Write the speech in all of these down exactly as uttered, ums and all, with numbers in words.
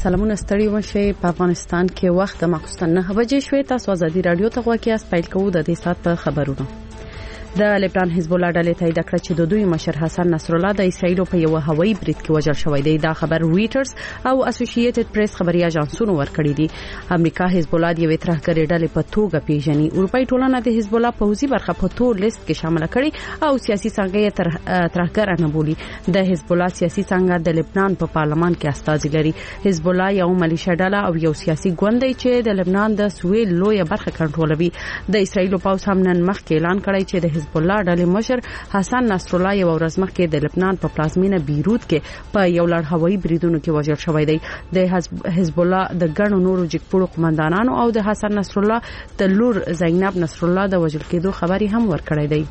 سلامونه ستړي وشي په افغانستان کې وخت د ماخوستن نه بجې شوې. تاسو ازادي رادیو ته غواړئ چې پیل کوو د دې سات په خبرونو. د لبنان حزب الله ډلې تایید کړ چې د دوی مشر حسن نصر الله د اسرایل په یو هوایي برید کې وژل شوی دی. دا خبر رويټرز او اسوسییټډ پریس خبري اژانسونو ورکړی دی. امریکا حزب الله د یوې ترهګرې ډلې په توګه پیژني. اروپאי ټولنه د حزب الله پوځي برخه په تور لیست کې شامل کړي او سیاسي څنګه یې تر ترهګر نه بولي. د حزب الله سیاسي څنګه د لبنان په پارلمان کې استازي لري. حزب الله یو ملیشه ډله او یو سیاسي ګوند دی چې د لبنان د سویل لویه برخه کنټرولوي. د اسرایل پوځ هم نن مخکې اعلان کړی چې د حزب الله ډلې مشر حسن نصر الله یو ورځ مخکې د لبنان په پلازمینه بیروت کې په یو لړ هوایي بریدونو کې وژل شوی دی. د حزب الله د ګڼو نورو جګپوړو قومندانانو او د حسن نصر الله د لور زینب نصر الله د وژل کېدو خبري هم ورکړی دی.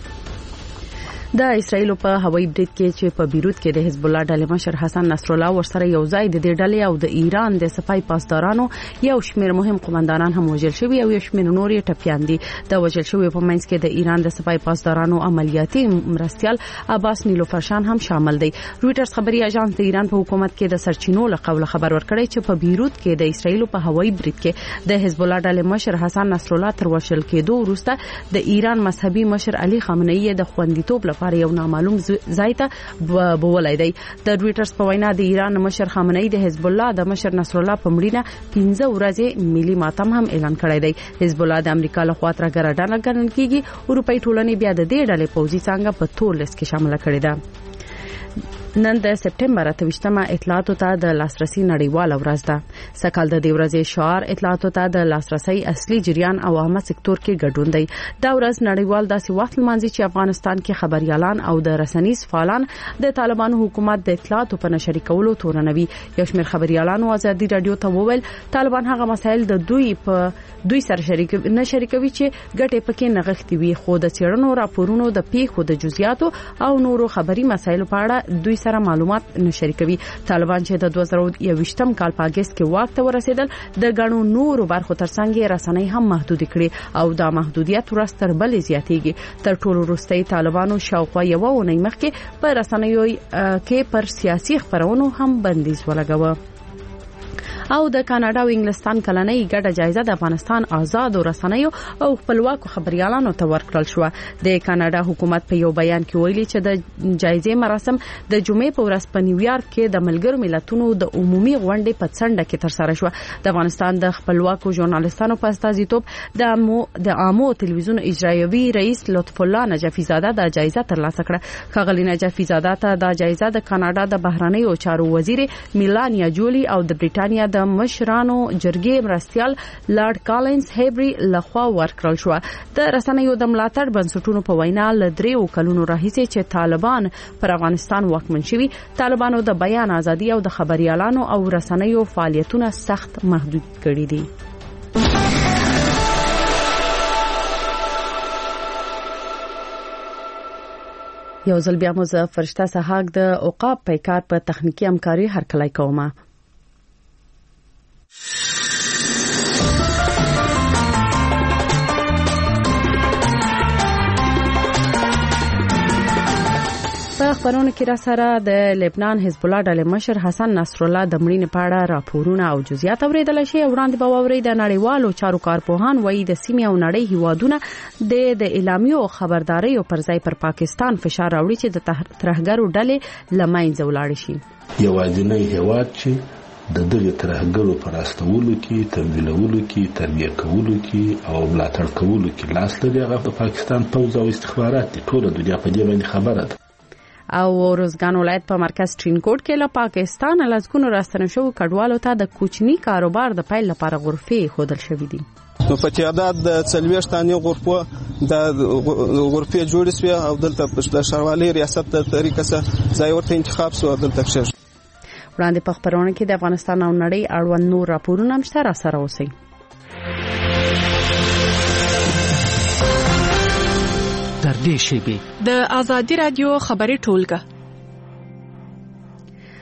د اسرایل په هوایي برید کې چې په بیروت کې د حزب الله ډلې مشر حسن نصر الله ورسره یو ځای د دې ډلې او د ایران د سپای پاسدارانو یو شمېر مهم قومندانان هم وژل شوي او یو شمېر نور یې ټپيان دي. د وژل شوي په منځ کې د ایران د سپای پاسدارانو عملیاتي مرستيال عباس نیلوفرشان هم شامل دی. رويټرز خبري اژانس د ایران په حکومت کې د سرچینو له قوله خبر ورکړی چې په بیروت کې د اسرایل په هوایي برید کې د حزب الله ډلې مشر حسن نصر الله تر وژل کېدو وروسته د ایران مذهبي مشر علي خامنه‌ای د خوندیتوب لپاره یو نامعلوم ځای ته بولای دی. د رويټرز په وینا د ایران مشر خامنه‌ای د حزب الله د مشر نصر الله په مړینه پنځه ورځې ملي ماتم هم اعلان کړی دی. حزب الله د امریکا له خوا ترګر ډله ګڼل کیږي. اروپאי ټولنې بیا د دې ډلې پوځي څنګه په تور لیست کې شامل کړی ده. نن د سپټمبر اتهشتمه اطلاعاتو ته د لاسرسي نړیواله ورځ ده. سکهال د دې ورځې شعار اطلاعاتو ته د لاسرسي اصلي جریان او عامه سکتور کې ګډون دی. دا ورځ نړیوال داسې وخت لمانځي چې افغانستان کې خبريالان او د رسنیز فعالان د طالبانو حکومت د اطلاعاتو په نشر کولو تورنوي. یو شمېر خبريالانو ازادي رادیو ته وویل طالبان هغه مسایل د دوی په دوی سره شریک نه شریکوي چې ګټه پکې نغښتي وي، خو د چیرونو راپورونو د پیښو د جزئیاتو او نورو خبري مسایلو په اړه دوی سره معلومات نه شریکوي. طالبان چې د دوه زره یوویشتم کال په اگست کې واک ته ورسېدل د غنو نورو برخو ترڅنګ رسنۍ هم محدود کړي او دا محدودیت ورځ تر بلې زیاتېږي. تر ټولو وروستي طالبانو شاوخوا یو ونې مخکې په رسنیو کې پر سیاسي خبرونو هم بندیز ولګاوه. او د کاناډا او انګلستان کلنۍ ګډه جایزه د افغانستان آزاد رسنیو او خپلواکو خبريالانو ته ورکړل شو. د کاناډا حکومت په یو بیان کې ویلي چې د جایزې مراسم د جمعې په ورځ په نیویارک کې د ملګرو ملتونو د عمومي غونډې په څنډه کې ترسره شو. د افغانستان د خپلواکو ژورنالستانو په استازیتوب د امو د امو تلویزیون اجرایوي رئیس لطف الله نجفی زاده د جایزه ترلاسه کړه. خغلی نجفی زاده ته د جایزه د کاناډا د بهرنیو چارو وزیر میلانیا جولی او د بریټانیا د مشرانو جرګې مرستيال لارډ کالینز هیبری لخوا ورکړل شو. د رسنیو د ملاتړ بنسټونو په وینا ل دریو کلونو راهیسې چې طالبان پر افغانستان واکمن شوي، طالبانو د بیان ازادي او د خبريالانو او رسنیو فعالیتونه سخت محدود کړي دي. یو ځل بیا مو ز فرشته سهاګ د اوقاف پیکار په تخنیکی همکاري هرکلی کومه. په خبرونو کې را سره د لبنان حزب الله ډلې مشر حسن نصر الله د مړینې په اړه راپورونه او جزئیات اوریدل شي. وړاندې به واوري د نړیوالو چارو کارپوهان وایي د سیمې او نړۍ هیوادونه د د اعلامیو او خبرداري پر ځای پر پاکستان فشار راوړي چې د ترهګرو ډلې لمنځه ولاړ شي. یوازینی هیواد چې د دغه ترهګرو پر استولو کې، تمویلولو کې، تربیه کولو کې او ملاتړ کولو کې لاس لري هغه د پاکستان پوځ او استخبارات دي. ټول دنیا په دې باندې خبره ده. او روزګان ولایت په مرکز ټرینکوټ کې له پاکستان لازګونو راستنه شو کډوالو ته د کوچنی کاروبار د پیل لپاره غرفې خودل شوې دي. نو په تعداد د څلوېښتانې غرفو د غرفې جوړې شوې او دلته د ښاروالۍ ریاست د طریقه سره ځای ورته انتخاب شو دلته کېږي. وړاندې په خبرونه کې د افغانستان او نړۍ اړوند نور راپورونه هم شته. را سره اوسئ. در دې شیبې د ازادي رادیو خبري ټولګه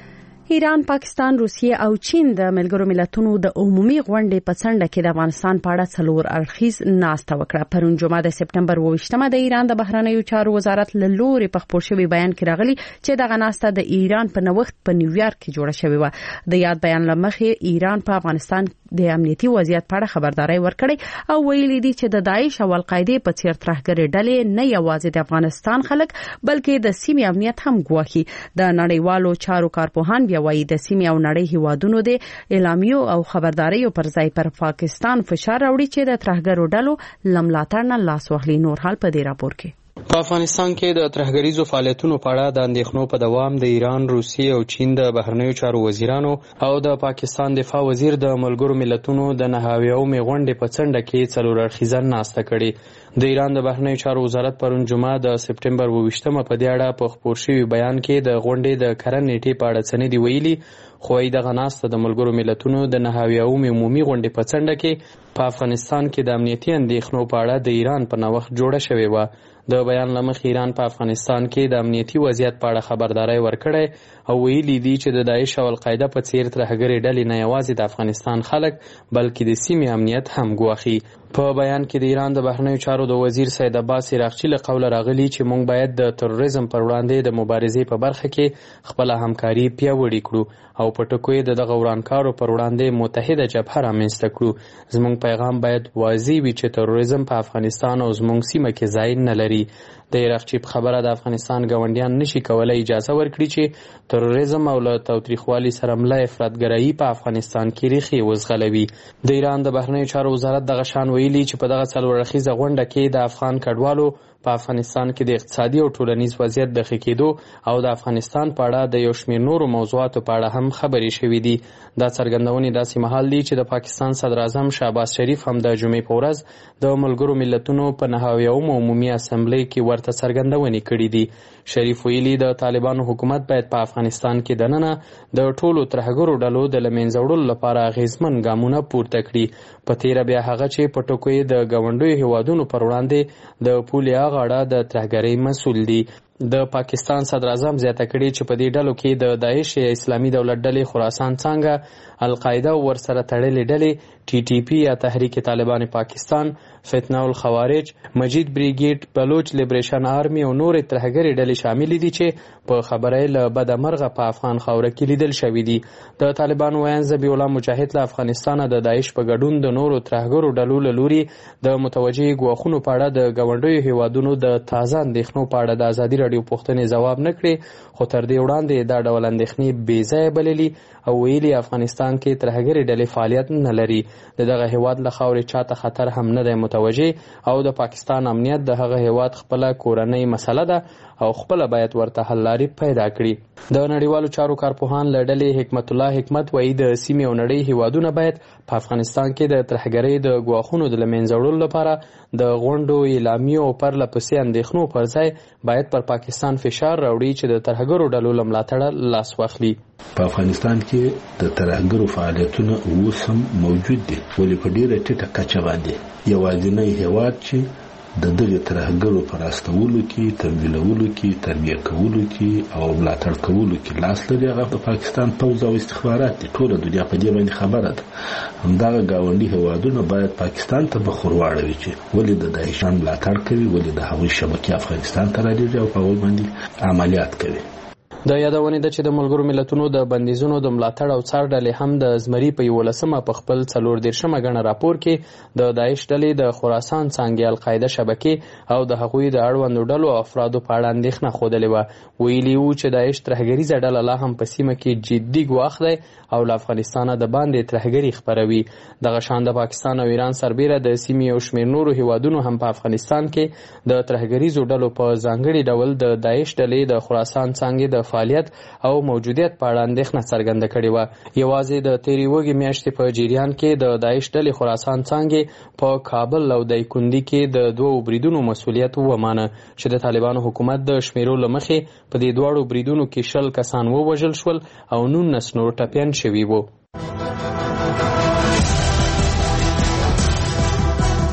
ایران، پاکستان، روسیه او چین د ملګرو ملتونو د عمومي غونډې په څنډه کې د افغانستان په اړه څلور اړخیز ناسته وکړه. پرون جمعه د سپټمبر اوویشتمه د ایران د بهرنیو چارو وزارت له لوري په خپور شوی بیان کې راغلی چې دغه ناسته د ایران په نوښت په نیویارک کې جوړه شوې و. د یاد بیان لمخې ایران په افغانستان د امنیتي وضعیت په اړه خبرداري ورکړې او ویلي دي چې د داعش او القاعده په څیر ترهګر ډلې نه یوازې د افغانستان خلک بلکې د سیمې امنیت هم ګواښي. د نړیوالو چارو کارپوهان وایي د سیمې او نړۍ هیوادونو د اعلامیو او خبرداريو پر ځای پر پاکستان فشار راوړي چې د ترهګرو ډلو لملاتړ نه لاس واخلي. نور حال په دې راپور کې. په افغانستان کې د ترهګریزو فعالیتونو په اړه د اندېښنو په دوام د ایران، روسیې او چین د بهرنیو چارو وزیرانو او د پاکستان دفاع وزیر د ملګرو ملتونو د نهاویومې غونډې په څنډه کې څلور اړخیزه ناسته کړې. د ایران د بهرنیو چارو وزارت پرون جمعه د سپټمبر اوویشتمه په دې اړه په خپور شوي بیان کې د غونډې د کرن نیټې په اړه څه نه دي ویلي، خو دغه ناسته د ملګرو ملتونو د نهاویومې عمومي غونډې په څنډه کې په افغانستان کې د امنیتي اندېښنو په اړه د ایران په نوښت جوړه شوې وه. د بیان لمخې ایران په افغانستان کې د امنیتي وضعیت په اړه خبرداري ورکړې او ویلي دي چې د داعش او القاعده په څیر ترهګرې ډلې نه یوازې د افغانستان خلک بلکې د سیمې امنیت هم ګواښي. په بیان کې د ایران د بهرنیو چارو د وزیر سید عباس عراقچي له قوله راغلي چې موږ باید د تروریزم پر وړاندې د مبارزې په برخه کې خپله همکاري پیاوړې کړو او په ټکو یې د دغه ورانکارو پر وړاندې متحده جبهه رامنځته کړو. زموږ پیغام باید واضح وي چې تروریزم په افغانستان او زموږ سیمه کې ځای نه لري. د عراقچي په خبره د افغانستان ګاونډیان نشي کولای اجازه ورکړي چې تروریزم او له تاوتریخوالي سره مله افراطګرایي په افغانستان کې ریښې وزغلوي. د ایران د بهرنیو چارو وزارت دغه شان ویلي چې په دغه څلور اړخیزه غونډه کې د افغان کډوالو په افغانستان کې د اقتصادي او ټولنیز وضعیت د ښه کېدو او د افغانستان په اړه د یو شمېر نورو موضوعاتو په اړه هم خبرې شوې دي. دا څرګندونې داسې مهال دي چې د پاکستان صدر اعظم شهباز شریف هم د جمعې په ورځ د ملګرو ملتونو په نهاویومه عمومي اسمبلۍ کې ورته څرګندونې کړې دي. شریف ویلي د طالبانو حکومت باید په افغانستان کې دننه د ټولو ترهګرو ډلو د له منځه وړلو لپاره اغېزمن ګامونه پورته کړي. په تیره بیا هغه چې په ټکو یې د ګاونډیو هیوادونو پر وړاندې د پولې غاړه د ترهګرۍ مسؤل دي. د پاکستان صدر اعظم زیاته کړي چې په دې ډلو کې د داعش یا اسلامي دولت ډلې خراسان څنګه، القاعده او ورسره تړلې ډلې ټي ټي پی یا تحریک طالبان پاکستان، فتنه الخوارج، مجید بریګیډ، بلوچ لیبریشن آرمی او نور ترهګرې ډلې شامل دي چې په خبره له بده مرغه په افغان خاوره کې لیدل شوي دي. د طالبانو ویاند ذبیح الله مجاهد له افغانستانه د داعش په ګډون د نورو ترهګرو ډلو له لوري د متوجه ګواښونو په اړه د ګاونډیو هیوادونو د تازه اندېښنو په اړه د ازادي راډیو پوښتنې ځواب نه کړې، خو تر دې وړاندې دا ډول اندېښنې بې ځایه بللي او ویلي افغانستان کې ترهګرې ډلې فعالیت نه لري. د دغه هیواد له خاورې چاته خطر هم نه دی متوجه او د پاکستان امنیت د هغه هیواد خپله کورنۍ مسله ده او خپله باید ورته حل لارې پیدا کړي. د نړیوالو چارو کارپوهان له ډلې حکمت الله حکمت وایي د سیمې او نړۍ هیوادونه باید په افغانستان کې د ترهګرۍ د ګواښونو د له منځه وړلو لپاره د غونډو، اعلامیو او پرله پسې اندېښنو پر ځای باید پر پاکستان فشار راوړي چې د ترهګرو ډلو له ملاتړه لاس واخلي. په افغانستان کې د ترهګرو فعالیتونه اوس هم موجود دي، ولې په ډېره ټیټه کچه باندې. یوازینی هیواد چې د دغه ترهګرو په راستولو کې، تمویلولو کې، تربیه کولو کې او ملاتړ کولو کې لاس لري هغه د پاکستان پوځ او استخبارات دي. ټوله دنیا په دې باندې خبره ده. همدغه ګاونډي هیوادونه باید پاکستان ته مخ ور واړوي چې ولې د داعشان ملاتړ کوي، ولې د هغوی شبکې افغانستان ته رالیږي او په هغوی باندې عملیات کوي. د یادونې ده چې د ملګرو ملتونو د بندیزونو د ملاتړ او څار ډلې هم د زمري په یولسمه په خپل څلور دېرشمه ګڼه راپور کې د داعش ډلې د خراسان څانګې القاعده شبکې او د هغوی د اړوندو ډلو او افرادو په اړه اندېښنه ښودلې وه. ویلي وو چې داعش ترهګریزه ډله لا هم په سیمه کې جدي ګواښ دی او له افغانستانه د باندې ترهګري خپروي. دغه شان د پاکستان او ایران سربیره د سیمې یو شمېر نورو هیوادونو هم په افغانستان کې د ترهګریزو ډلو په ځانګړي ډول د داعش ډلې د خراسان څانګې د فعالیت او موجودیت په اړه اندېښنه څرګنده کړې وه. یوازې د تېرې وږې میاشتې په جریان کې د داعش ډلې خراسان څانګې په کابل او دایکندي کې د دوو بریدونو مسؤلیت ومانه چې د طالبانو حکومت د شمیرو له مخې په دې دواړو بریدونو کې شل کسان ووژل شول او نولس نور ټپیان شوي وو.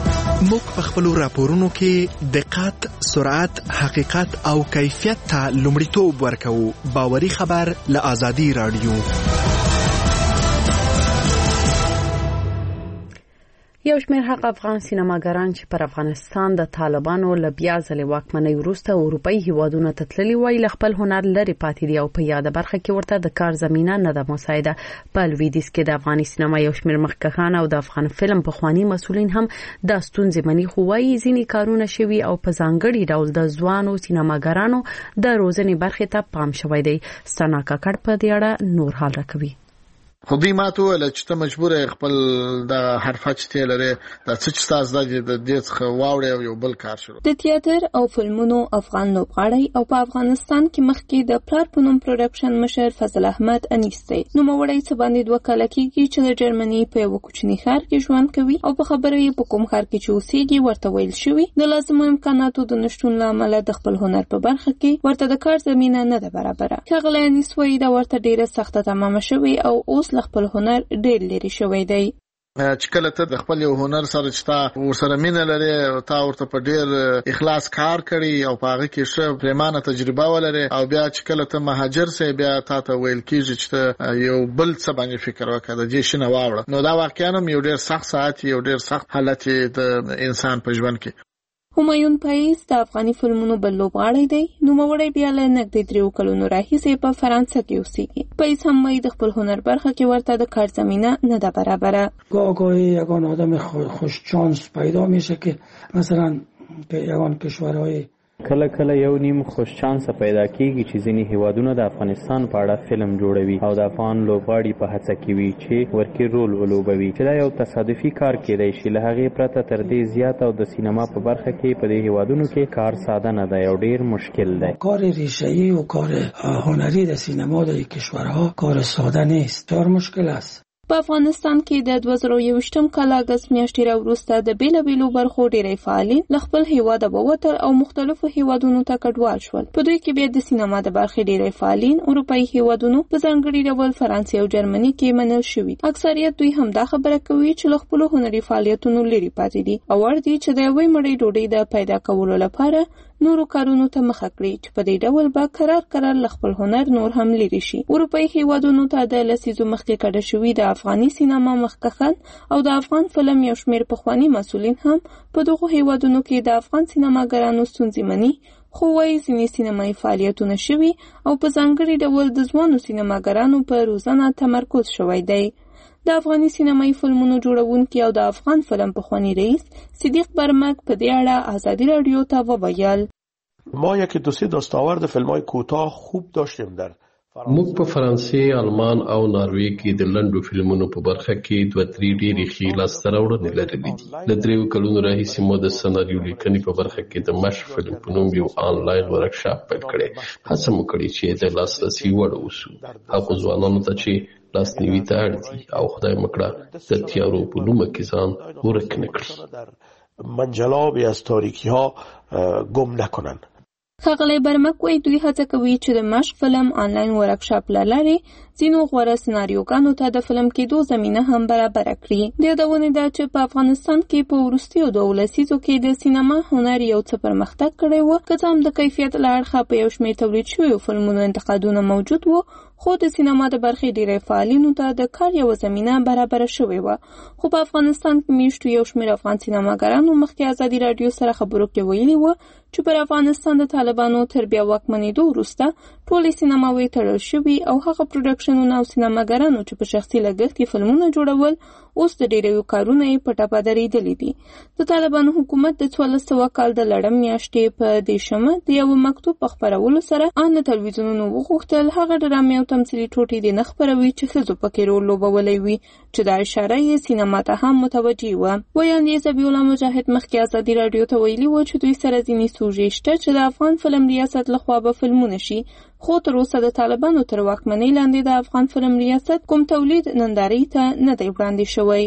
موږ په خپل راپورونو کې دقت، سرعت، حقیقت او کیفیت ته لومړیتوب ورکوو. باوري خبر له آزادي رادیو. یو شمېر هغه افغان سینماګران چې پر افغانستان د طالبانو له بیا ځلې واکمنۍ وروسته اروپایي هیوادونو ته تللي وای له خپل هنر لرې پاتې دي او په یاده برخه کې ورته د کار زمینه نه ده مساعده. په لویدیځ کې د افغاني سینما یو شمېر مخکښان او د افغان فلم پخواني مسؤلین هم دا ستونزې مني، خو وایي ځینې کارونه شوي او په ځانګړي ډول د ځوانو سینماګرانو د روزنې برخې ته پام شوی دی. ستنا کاکړ په دې اړه نور حال راکوي. خو دوی ماته ویل چې ته مجبور یې خپل د حرفه چې ته لري د څه چې تاسو د دې څخه واوړې او یو بل کار شروع. د تیاتر او فلمونو افغان لوبغاړی او په افغانستان کې مخکې د پلار په نوم پروډکشن مشر فضل احمد انیس دی. نوموړی څه باندې دوه کاله کېږي چې د جرمني په یو کوچني ښار کې ژوند کوي او په خبره یې په کوم ښار کې چې اوسېږي ورته ویل شوي د لازمو امکاناتو د نشتون له امله د خپل هنر په برخه کې ورته د کار زمینه نه ده برابره. ښاغلی انیس وایي دا ورته ډیره سخته تمامه شوې او اوس له خپل هنر ډېر لري شوی دی. چې کله ته د خپل یو هنر سره چې تا ورسره مینه لري او تا ورته په ډېر اخلاص کار کړي او په هغه کې ښه پریمانه تجربه ولري او بیا چې کله ته مهاجر سې بیا تا ته ویل کېږي چې یو بل څه باندې فکر وکړه د دې شنه واوړه، نو دا واقعا هم یو ډېر سخت ساعت یو ډېر سخت حالت د انسان په ژوند کې. همایون پایز د افغاني فلمونو بل لوبغاړی دی. نوموړی بیا له نږدې دریو کلونو راهیسې په فرانسه کې اوسېږي. پایز هم وایي د خپل هنر برخه کې ورته د کار زمینه نه ده برابره. گاه گاهی یگان آدم خوش چانس پیدا میشه که مثلا یگان کشورهای کله کله یو نیم خوش چانس پیدا کیږي چې ځینې هیوادونه د افغانستان په اړه فلم جوړوي او د افغان لوبغاړي په هڅه کې وي چې ورکی رول ولوبوي، چې دا یو تصادفي کار کېدی شي. له هغې پرته تر دې زیات او د سینما په برخه کې په دې هیوادونو کې کار ساده نه دی او ډیر مشکل دی. کار ریشه‌ای و کار هنری د سینما د کشورها کار ساده نیست، بسیار مشکل است. په افغانستان کې د دوه زره یوویشتم کال اګست میاشتې راوروسته د بیلابیلو برخو ډېری فعالین له خپل هیواده ووتل او مختلفو هیوادونو ته کډوال شول. په دوی کې بیا د سینما د برخې ډېری فعالین اروپایي هیوادونو په ځانګړي ډول فرانسې او جرمني کې منل شوي. اکثریت دوی هم دا خبره کوي چې له خپلو هنري فعالیتونو لرې پاتې دي او اړ دي چې د یوې مړۍ ډوډۍ د پیدا کولو لپاره نورو کارونو ته مخه کړي چې په دې ډول به قرار قرار له خپل هنر نور هم لري شي. اروپایي هیوادونو ته د لسیزو مخکې کډه شوي د افغاني سینما مخکښان او د افغان فلم یو شمېر پخواني مسؤلین هم په دغو هیوادونو کې د افغان سینماګرانو ستونزې مني، خو وایي ځینې سینمایي فعالیتونه شوي او په ځانګړي ډول د ځوانو سینماګرانو په روزنه تمرکز شوی دی. د افغاني سینمایي فلمونو جوړونکي او د افغان فلم پخوانی رئیس صدیق برمک په دې اړه آزادی رادیو ته وویل: ما یکی دو سه دستاورد فیلم‌های کوتاه خوب داشتیم در موږ په فرانسې، آلمان او ناروې کې د لنډو فلمونو په برخه کې دوه درې ډېرې ښې لاسته راوړنې لرلې دي. له دریو کلونو راهیسې مو د سناریو لیکنې په برخه کې د مشق فلم په نوم یو آنلاین ورکشاپ پیل کړی. هڅه مو کړې چې د لاسرسي وړ اوسو هغو ځوانانو ته چې لاسنیوي ته اړ دي او خدای مو کړه د تیارو په لومه کې ځان ورک نه کړي، منجلابی از تاریکی ها گم نکنن. ښاغلی برمک وایي دوی هڅه کوي چې د مشق فلم آنلاین ورکشاپ له لارې ځینو غوره سناریوګانو ته د فلم کېدو زمینه هم برابره کړي. د یادونې ده چې په افغانستان کې په وروستیو دوو لسیزو کې د سینما هنر یو څه پرمختګ کړی و، که څه هم د کیفیت له اړخه په یو شمېر تولید شویو فلمونو انتقادونه موجود و، خو د سینما د برخې ډېری فعالینو ته د کار یوه زمینه برابره شوې وه. خو په افغانستان کې میشتو یو شمېر افغان سینماګرانو مخکې ازادي راډیو سره خبرو کې ویلي وه چې پر افغانستان د طالبانو تر بیا واکمنېدو وروسته ټولې سینماوې تړل شوي او هغه پروډکشنونه او سینماګرانو چې په شخصي لګښت کې فلمونه جوړول اوس د ډېرو کارونه یې په ټپه درېدلي دي. د طالبانو حکومت د څوارلس سوه کال د لړم میاشتې په دېشمه د یوه مکتوب په خپرولو سره ان تلویزیونونو وغوښتل هغه ډرامې او تمثیلي ټوټې دې نه خپروي چې ښځو پکې رول لوبولی وي، چې دا اشاره یې سینما ته هم متوجه وه. ویاندې ذبیح الله مجاهد مخکې ازادي راډیو ته ویلي وه چې دوی سره ځینې سوژې شته چې د افغان فلم ریاست لخوا به فلمونه شي، خو تر اوسه د طالبانو تر واکمنۍ لاندې د افغان فلم ریاست کوم تولید نندارې ته نه دی وړاندې شوی.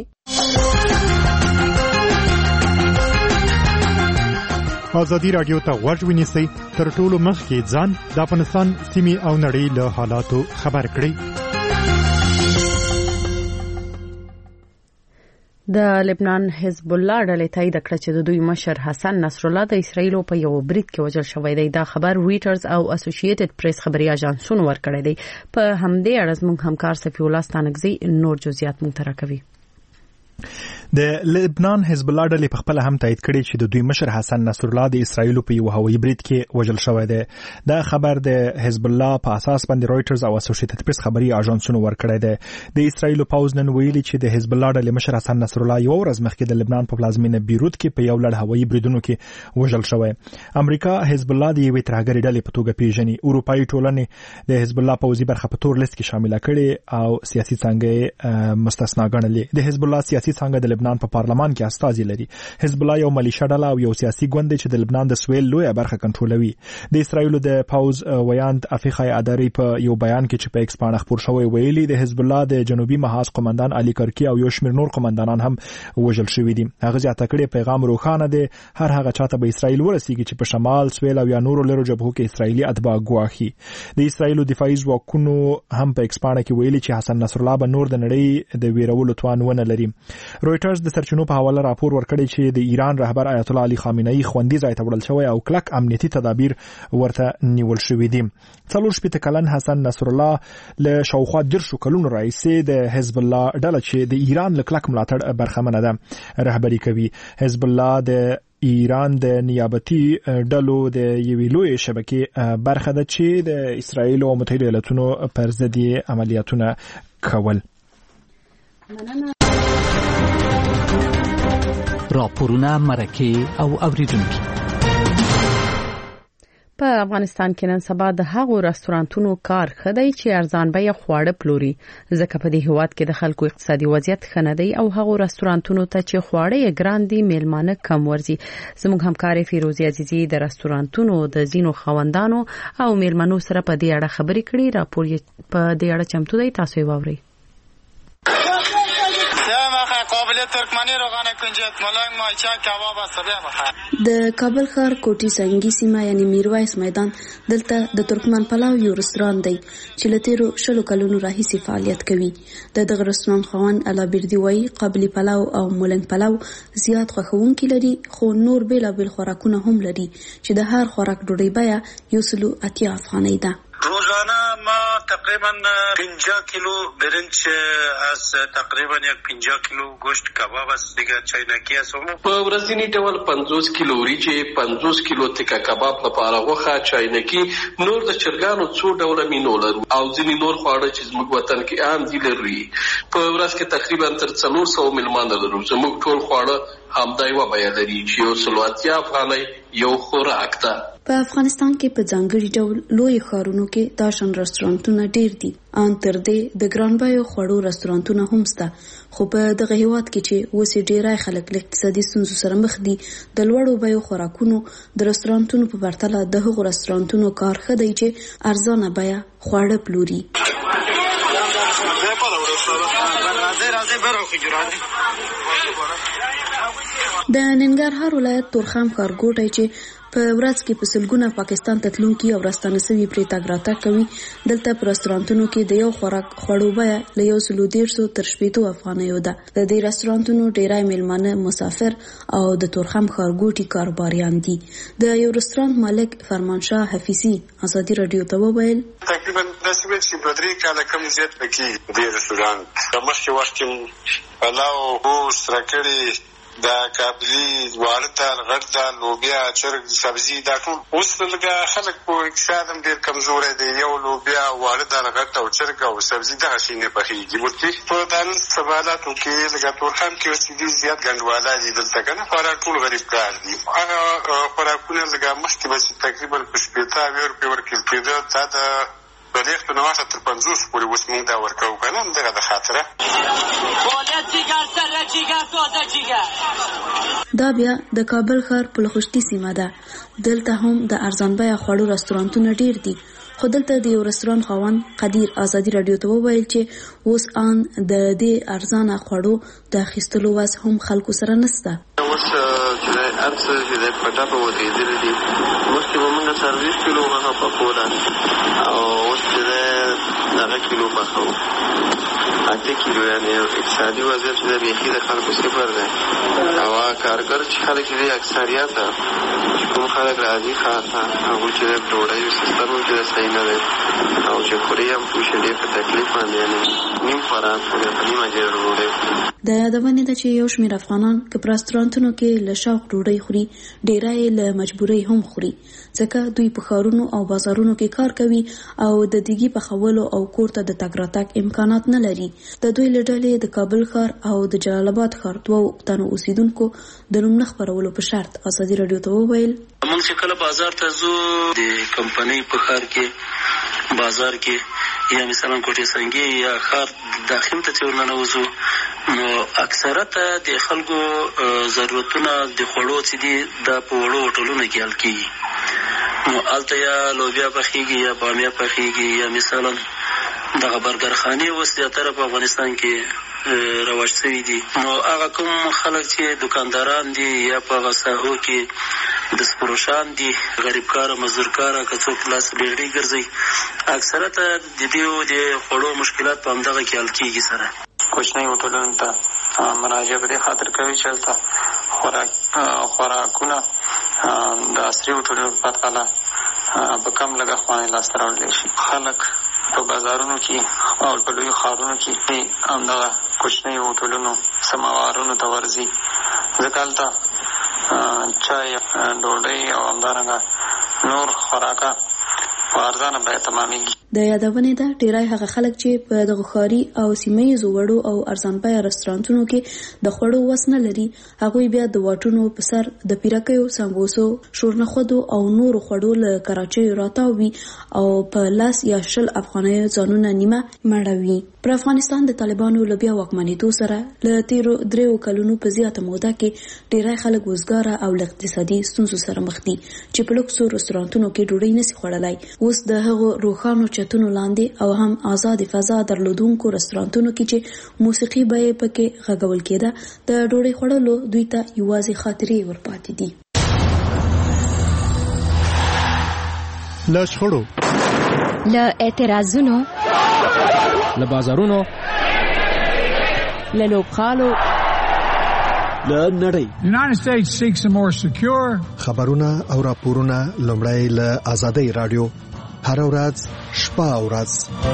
ازادي راډیو ته غوږ ونیسئ، تر ټولو مخکې ځان د افغانستان سیمې او نړۍ له حالاتو خبر کړئ. د لبنان حزب الله ډلې تایید کړ چې د دوی مشر حسن نصر الله د اسرایل په یو برید کې وژل شوی دی. دا خبر رويټرز او اسوسییټډ پریس خبري اژانسونو ورکړی دی. په همدې اړه زموږ همکار صفی الله ستانکزی نور جزئیات مونږ ته راکوي. د لبنان حزب الله ډلې په خپل هم تایید کړی چې د دوی مشر حسن نصر الله د اسرایل په یو هوایي برید کې وژل شوی دی. دا خبر د حزب الله په اساس باندې رويټرز او اسوسییټډ پریس خبري اژانسونو ورکړی دی. د اسرایل پوز نن ویلي چې د حزب الله ډلې مشر حسن نصر الله یو ورځ مخکې د لبنان په پلازمینه بیروت کې په یو لړ هوایي بریدونو کې وژل شوی. امریکا حزب الله د یوې ترهګرې ډلې په توګه پیژني. اروپایي ټولنې د حزب الله پوزي برخه په تور لیست کې شامل کړي او سیاسي څنګه مستثنا ګڼلې. د حزب الله سیاسي څنګه د لبنان په پارلمان کې استازي لري. حزب الله یو ملیشه ډله او یو سیاسي ګوند چې د لبنان د سویل لویه برخه کنټرولوي. د اسرایل د پاوز ویاند افیخای اداري په یو بیان کې چې په ایکس باندې خبر شوی ویلي د حزب الله د جنوبي محاذ قومندان علي کرکی او یو شمېر نور قومندانان هم وژل شوي دي. هغه ځاته کړي پیغام روښانه دی هر هغه چاته به اسرایل ورسیږي چې په شمال سویل او یا نورو لرو جبهو کې اسرایلی اتباع ګواخي. د اسرایل دفاعي ځواکونو هم په ایکس باندې کې ویلي چې حسن نصر الله به نور د نړۍ د ویرولو توان ونه لري. رويټرز د سرچینو په حواله راپور ورکړی چې د ایران رهبر آیت الله علي خامنه‌ای خوندي ځای ته وړل شوی او کلک امنیتي تدابیر ورته نیول شوی دي. څلور شپږ کلن حسن نصر الله له شاوخوا درشو کلونو راځي د حزب الله ډله چې د ایران له کلک ملاتړ برخمنه ده رهبری کوي. حزب الله د ایران د نیابتي ډلو د یوې لویې شبکې برخه ده چې د اسرایل او متحده ایالاتونو پر ضد عملیاتونه کول. راپورونه مرکه او اوریدونکو په افغانستان کې نن سبا د هغو رستورانتونو کار خدای چې ارزان بیه خواړه پلوري ځکه په دې هیواد کې د خلکو اقتصادي وضعیت ښه نه دی او هغو رستورانتونو ته چې خواړه یې ګران دي میلمانه کم ورځي. زموږ همکار فیروزی عزیزی د رستورانتونو د زینو خوندانو او میلمنو سره په دې اړه خبرې کړي. راپور یې په دې اړه چمتو دی، تاسو یې واورئ. د کابل ښار کوټي سنگي سیمه یعنی میرویس میدان دلته د ترکمن پلاو یو رستوران دی چې له تیرو شلو کلونو راهیسې فعالیت کوي. د دغه رستوران خاوند الابردي وایي قابلي پلاو او مولنګ پلاو زیات خوښونکي لري خو نور بېلابېل خوراکونه هم لري چې د هر خوراک ډوډۍ بیه یو سلو اتیا افغانۍ ده. روزانه ما تقریبا پنجاه کیلو برنج از تقریبا یک پنجاه کیلو گوشت کباب است دیگه چاینکی است. په ورځنی ډول پنځوس کیلو وریجې، پنځوس کیلو تکه کباب لپاره غوښه، چاینکی، نور د چرګانو څو ډوله مینو لرو او ځینې نور خواړه چې زموږ وطن کې عام دي لري. په ورځ کې تقریبا تر څلور سوه میلمانه لرو. زموږ ټول خواړه همدا یوه بیه لري چې یو سلو اتیا افغانۍ یو خوراک ده. په افغانستان کې په ځانګړي ډول لوی ښارونو کې دا شان رستورانتونه ډیر دي. ان تر دې د ګران بیو خوړو رستورانتونه هم شته. خو په دغه هیواد کې چې اوس ډیری خلک له اقتصادي ستونزو سره مخ دي د لوړو بیو خوراکونو د رستورانتونو په پرتله د هغو رستورانتونو کار ښه دی چې ارزانه بیه خواړه پلوري. د ننګرهار ولایت تورخم ښارګوټی چې په ورځ کې په سلګونه پاکستان ته تلونکي او راستانه سوي پرې تګ راتګ کوي. دلته په رستورانتونو کې د یو خوراک خوړو بیه له یو سلو دیرشو تر شپېتو افغانیو ده. د دې رستورانتونو ډیری میلمانه مسافر او د تورخم ښارګوټي کاروباریان دي. د یو رستورانت مالک فرمانشاه حفیظي ازادي رادیو ته وویل تقریبا داسې ویل چې دوه درې کاله کم زیات پکې دې رستورانت په مخکې وخت کې پلاو هوس راکړي دا کابلی واړه دال غټ دال لوبیا چرګ سبزي دا ټول اوس لږه خلک په اقتصاد هم ډېر کمزوری دی. یو لوبیا واړه دال غټ او چرګ او سبزي دغه شی نه پخېږي. ورته په دانه سوالاتو کې لږه تورخم کې اوسېدي زیات ګنډواله دي دلته که نه خوراک ټول غریب کار دي. هغه خوراکونه لږه مخکې به چې تقریبا په شپېته اویا روپۍ ورکړل کېده دا د بلیغ په نواخته تر پنځوس پورې اوس موږ دا ورکوو که نه همدغه د خاطره. دا بیا د کابل ښار پلخشتي سیمه ده. دلته هم د ارزان بیه خوړو رستورانتونه ډیر دي. خو دلته د یو رستوران خاوند قدیر ازادي رادیو ته وویل چې اوس آن د دې ارزانه خوړو د اخیستلو وس هم خلکو سره نشته. اوس چې هر څه چې د پټه په ودرېدلي دي. مخکې به موږ څلوېښت کیلو غوښه پخوله او اوس چې دی هغه کیلو پخوو اته کیلو، یعنې اقتصادي وضعیت چې دی بیخي د خلکو صفر دی. او هغه کارګر چې خلک دي اکثریت چې کوم خلک راځي ښار ته هغوی چې دی ډوډۍ سیستم هم چې دی صحیح نه دی او چې خوري هم پوه شي ډېر په تکلیف باندې، یعنې نیم خوراک خوري په نیمه جېره ډوډۍ. د یادونې ده چې یو شمېر افغانان که په رستورانتونو کې له شوق ډوډۍ خوري، ډېری یې له مجبورۍ هم خوري، ځکه دوی په ښارونو او بازارونو کې کار کوي او د دیګي پخولو او کور ته د تګ راتګ امکانات نه لري. د دوی له ډلې د کابل ښار او د جلال آباد ښار دوو تنو اوسیدونکو د نوم نه خپرولو په شرط ازادي راډیو ته وویل: موږ چې کله بازار ته ځو د کمپنۍ په ښار کې بازار کې یا مثلا کوټې سنګي یا ښار داخل ته چې ورننوځو نو اکثرت د خلکو ضرورتونه د خوړو چې دي دا په وړو هوټلونو کې حل کېږي. نو هلته یا لوبیا پخېږي یا بامیه پخېږي یا مثلا دغه برګرخانې اوس زیاتره په افغانستان کې رواج شوي دي. نو هغه کوم خلک چې دکانداران دي یا په هغه ساحو کې دستفروشان دي، غریب کاره مزدور کاره که څوک لاس بیړۍ ګرځي، اکثرت د دې د خوړو مشکلات په همدغه کې حل کېږي. سره کوچنۍ هوټلونو ته مراجعه په دې خاطر کوي چې هلته خوراک خوراکونه د عصري هوټلونو په پرتله په کم لګښت باندې لاسته راوړلی شي. خلک په بازارونو کې او په لویو ښارونو کې همدغه کوچنیو هوټلونو سماوارونو ته ورځي، ځکه هلته چای ډوډۍ او همدارنګه نور خوراکه په ارزانه بیه تمامېږي. د یادونې ده ډیری هغه خلک چې په دغه ښاري او سیمه ییزو وړو او ارزان بیه رستورانتونو کې د خوړو وس نه لري، هغوی بیا د واټونو په سر د پیرکیو، سمبوسو، شورنخودو او نورو خوړو له کراچیو راتاوي او په لاس یا شل افغانیو ځانونه نیمه مړوي. پر افغانستان د طالبانو له بیا واکمنېدو سره له تیرو دریو کلونو په زیاته موده کې ډیری خلک وزګاره او له اقتصادي ستونزو سره مخ دي چې په لوکسو رستورانتونو کې ډوډۍ نشي خوړلای. اوس د هغو روښانو چتونو لاندې او هم آزاد فضا درلودونکو رستورانتونو کې چې موسیقي به یې پکې غږول کېده، د ډوډۍ خوړلو دوی ته یوازې خاطرې ورپاتې دي. له شخړو، له اعتراضونو، له بازارونو، له لوبغالو، له نړۍ. United States seeks a more secure. خبرونه او راپورونه لومړی له آزادۍ رادیو هر ورځ شپه او ورځ.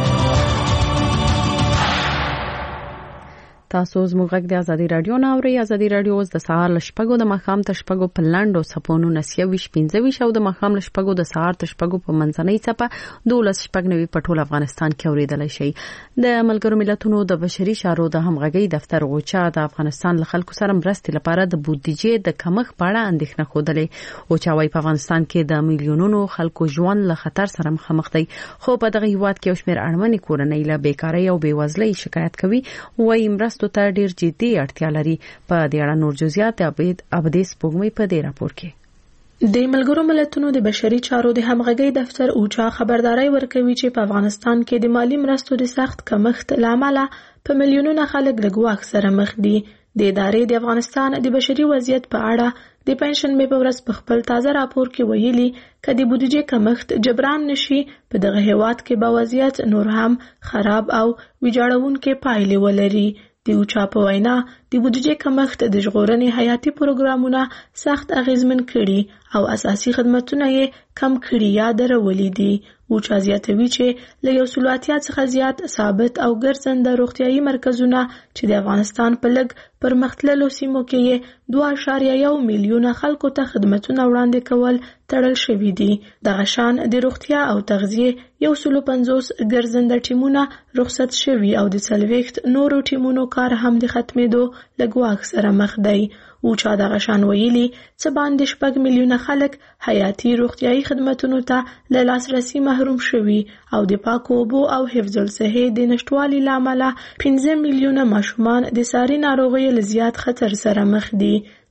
تاسو زموږ غږ د ازادي رادیو نه اورئ. ازادي رادیو اوس د سهار له شپږو د ماښام تر شپږو په لنډو څپونو نسیه ویش پنځه ویش او د ماښام له شپږو د سهار تر شپږو په منځنۍ څپه دولس شپږ نوي په ټول افغانستان کې اورېدلی شئ. د ملګرو ملتونو د بشري چارو د همغږۍ دفتر اوچا د افغانستان له خلکو سره مرستې لپاره د بودیجې د کمښت په اړه اندېښنه ښودلې. اوچا وايي په افغانستان کې د میلیونونو خلکو ژوند له خطر سره مخامخ دی، خو په دغه هیواد کې یو شمېر اړمنې کورنۍ له بیکارۍ او بېوزلۍ شکایت کوي. وايي مرستو ته ډېر جدي اړتیا لري. په دې اړه نور جزئیات عبید عبدیس پوغمې په دې راپور کې. د ملګرو ملتونو د بشري چارو د همغږۍ دفتر اوچا خبرداري ورکوي چې په افغانستان کې د مالی مرستو د سخت کمښت لامل په میلیونونو خلک د ګواښ سره مخ دي. د ادارې د افغانستان د بشري وضعیت په اړه د پنځشنبه په ورځ په خپل تازه راپور کې ویلي چې د بودیجې کمښت جبران نشي، په دغه هیواد کې به وضعیت نور هم خراب او ویجاړونکې پایلې ولري. د اوچا په وینا د بودیجې کمښت د ژغورنې حیاتي پروګرامونه سخت اغیزمن کړي او اساسي خدماتونه یې کم کړي یا درولي دي. اوچا زیاتوي چې له یو سل اتیا څخه زیات ثابت او ګرځنده روغتیايي مرکزونه چې د افغانستان په لږ پرمختللو سیمو کې یې دوه اعشاریه یو میلیونه خلکو ته خدمتونه وړاندې کول تړل شوي دي. دغه شان د روغتیا او تغذیه یو سل پنځوس ګرځنده ټیمونه رخصت شوي او د څلوېښت نورو ټیمونو کار هم د ختمېدو له ګواښ سره مخ دی. اوچا دغه شان ویلي څه باندې شپږ میلیونه خلک حیاتي روغتیايي خدمتونو ته له لاسرسي محروم شوي او د پاکو اوبو او حفظ الصحې د نشټوالي له امله پنځه میلیونه ماشومان د ساري ناروغیو له زیات خطر سره مخ دي.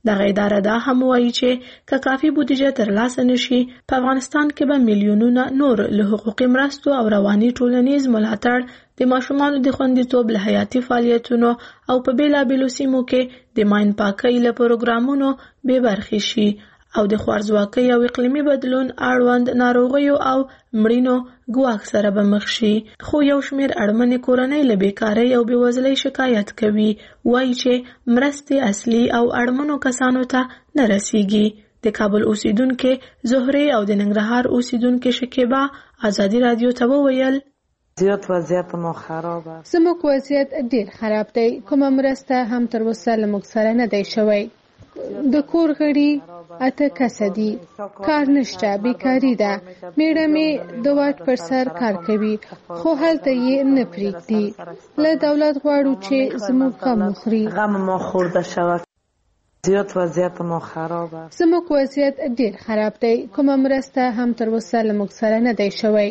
دغه اداره دا هم وایي چې که کافي بودیجه ترلاسه نشي په افغانستان کې به میلیونونه نور له حقوقي مرستو او رواني ټولنیز ملاتړ د ماشومانو د خوندیتوب له حیاتي فعالیتونو او په بیلابیلو سیمو کې د ماین پاکۍ له پروګرامونو بې برخې شي او د خوارځواکۍ او اقلیمي بدلون اړوند ناروغیو او مړینو ګواښ سره به مخ شي. خو یو شمېر اړمنې کورنۍ له بېکارۍ او بېوزلۍ شکایت کوي، وایي چې مرستې اصلي او اړمنو کسانو ته نه رسیږي. د کابل اوسیدونکې زهرې او د ننګرهار اوسیدونکې شکیبه ازادي رادیو ته وویل زیات وضعیت ما خراب است. زموږ وضعیت ډیر خراب دی. کومه مرسته هم تر اوسه له موږ سره نه دی شوی. د کور غړي اته کسه دي، کار نشته، بیکاري ده. میړه مې د واټ پر سر کار کوي خو هلته یې نه پریږدي. له دولت غواړو چې زموږ غم وخوري. غم ما خورده شود. زیات وضعیت ما خراب است. زموږ وضعیت ډیر خراب دی. کومه مرسته هم تر اوسه له موږ سره نه دی شوی.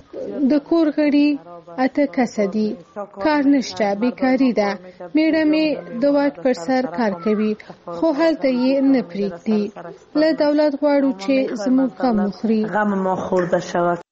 د کور غړي اته کسه دي، کار نشته، بیکاري ده. میړه مې د واټ پر سر کار کوي خو هلته یې نه پریږدي. له دولت غواړو چې زموږ غم وخوري. غم ما خورده شود.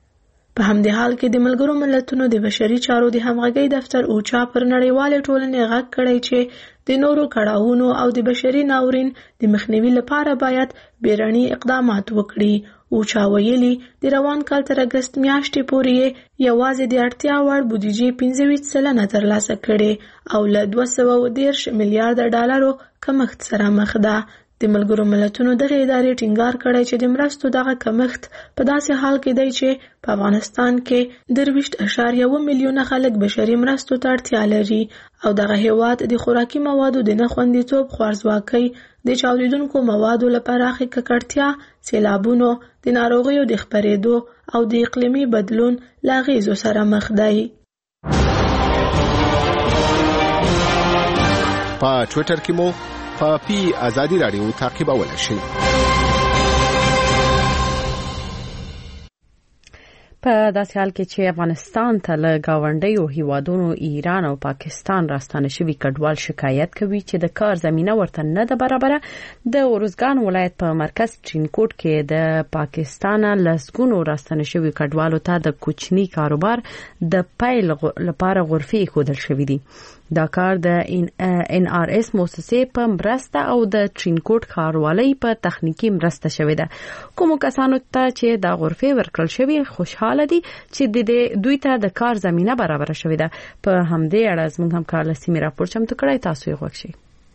په همدې حال کې د ملګرو ملتونو د بشري چارو د همغږۍ دفتر اوچا پر نړیوالې ټولنې غږ کړی چې د نورو کړاوونو او د بشري ناورین د مخنیوي لپاره باید بیړني اقدامات وکړي. اوچا ویلي د روان کال تر اګست میاشتې پورې یوازې د اړتیا وړ بودیجې پنځه ویشت سلنه ترلاسه کړې او له دوه سوه دېرش میلیارډه ډالرو کمښت سره مخ ده. د ملګرو ملتونو دغه ادارې ټینګار کړی چې د مرستو دغه کمښت په داسې حال کې دی چې په افغانستان کې درویشت اشاریه اوه میلیونه خلک بشري مرستو ته اړتیا لري او دغه هیواد د خوراکي موادو د نه خوندیتوب، خوارځواکۍ، د چاودیدونکو موادو له پراخې ککړتیا، سیلابونو، د ناروغیو د خپرېدو او د اقلیمي بدلون له اغېزو سره مخ دی. په ټویټر کې مو په پی ازادي رادیو تعقیبولی شئ. په داسې حال کې چې افغانستان ته له ګاونډیو هیوادونو ایران او پاکستان راستانه شوي کډوال شکایت کوي چې د کار زمینه ورته نه ده برابره. د ارزګان ولایت په مرکز چینکوټ کې د پاکستان لسګونو راستانه شوي کډوالو ته د کوچني کاروبار د پیل لپاره غرفې ښودل شوې دي. دا کار د ان آر اس مؤسسې په مرسته او د چینکوټ ښاروالۍ په تخنیکی مرسته شوې ده. کومو کسانو ته چې د غرفې ورکړل شوي خوشحاله دي چې د دوی ته د کار زمینه برابر شوې ده. په همدې اړه زموږ همکار لسیمه راپور چمتو کړی، تاسو یې غوښتئ.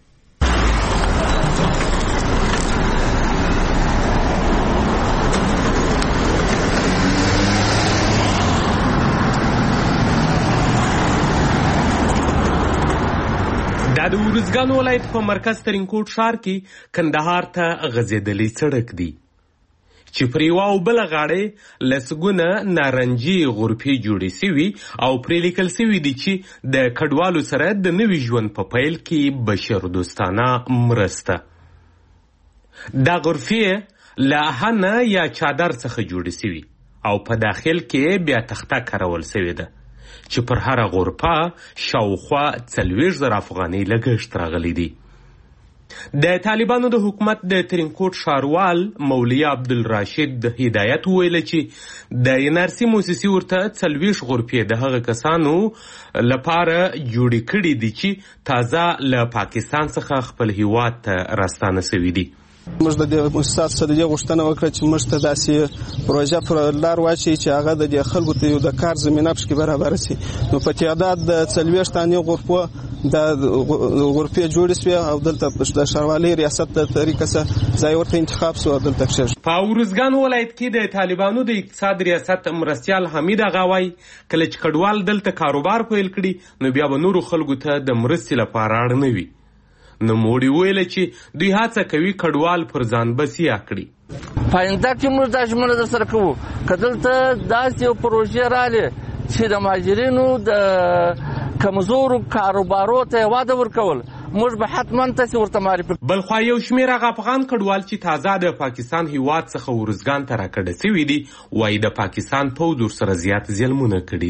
د ارزګان ولایت په مرکز ترینکوټ ښار کې کندهار ته غځېدلی سړک دی چې پر یوه او بله غاړې لسګونه نارنجي غرفې جوړې سوي او پرې لیکل سوي دي چې د کډوالو سره د نوي ژوند په پیل کې بشردوستانه مرسته. دا غرفې له آهنه یا چادر څخه جوړې سوي او په داخل کې بیا تخته کارول سوې ده چې پر هره غرفه شاوخوا څلوېښت زره افغانۍ لګښت راغلی دی. د طالبانو د حکومت د ترینکوټ ښاروال مولوي عبدالراشد هدایت وویله چې د ان آر سي موسسې ورته څلوېښت غرفې د هغه کسانو لپاره جوړې کړي دي چې تازه له پاکستان څخه خپل هیواد ته راستانه سوي دي. موږ د دې مؤسسات سره د غوښتنه وکړه چې موږ ته داسې پروژه پر لار واچي چې هغه د دې خلکو ته د کار زمینه پکې برابر شي. نو په تعداد د څلوېښت تانې غرفو د غرفې جوړې شوې او دلته د ښاروالۍ ریاست د طریقه سره ځای ورته انتخاب شو. دلته کښې په ارزګان ولایت کې د طالبانو د اقتصاد ریاست مرستیال حمید اغا وایي کله چې کډوال دلته کاروبار پیل کړي نو بیا به نورو خلکو ته د مرستې لپاره اړ نه وي. نو موړي ویله چې دوی هڅه کوي کډوال پر ځان بسیا کړي. پاینده کې موږ دا ژمنه در سره کوو که دلته داسې یو پروژې رالې چې د مهاجرینو د کمزورو کاروبارو ته واده ورکول موږ به حتما تاسې ورته معرفي. بلخوا یو شمېر هغه افغان کډوال چې تازه د پاکستان هیواد څخه ارزګان ته راکډه سوي دي وایي د پاکستان پوځ ورسره زیات ظلمونه کړي دي.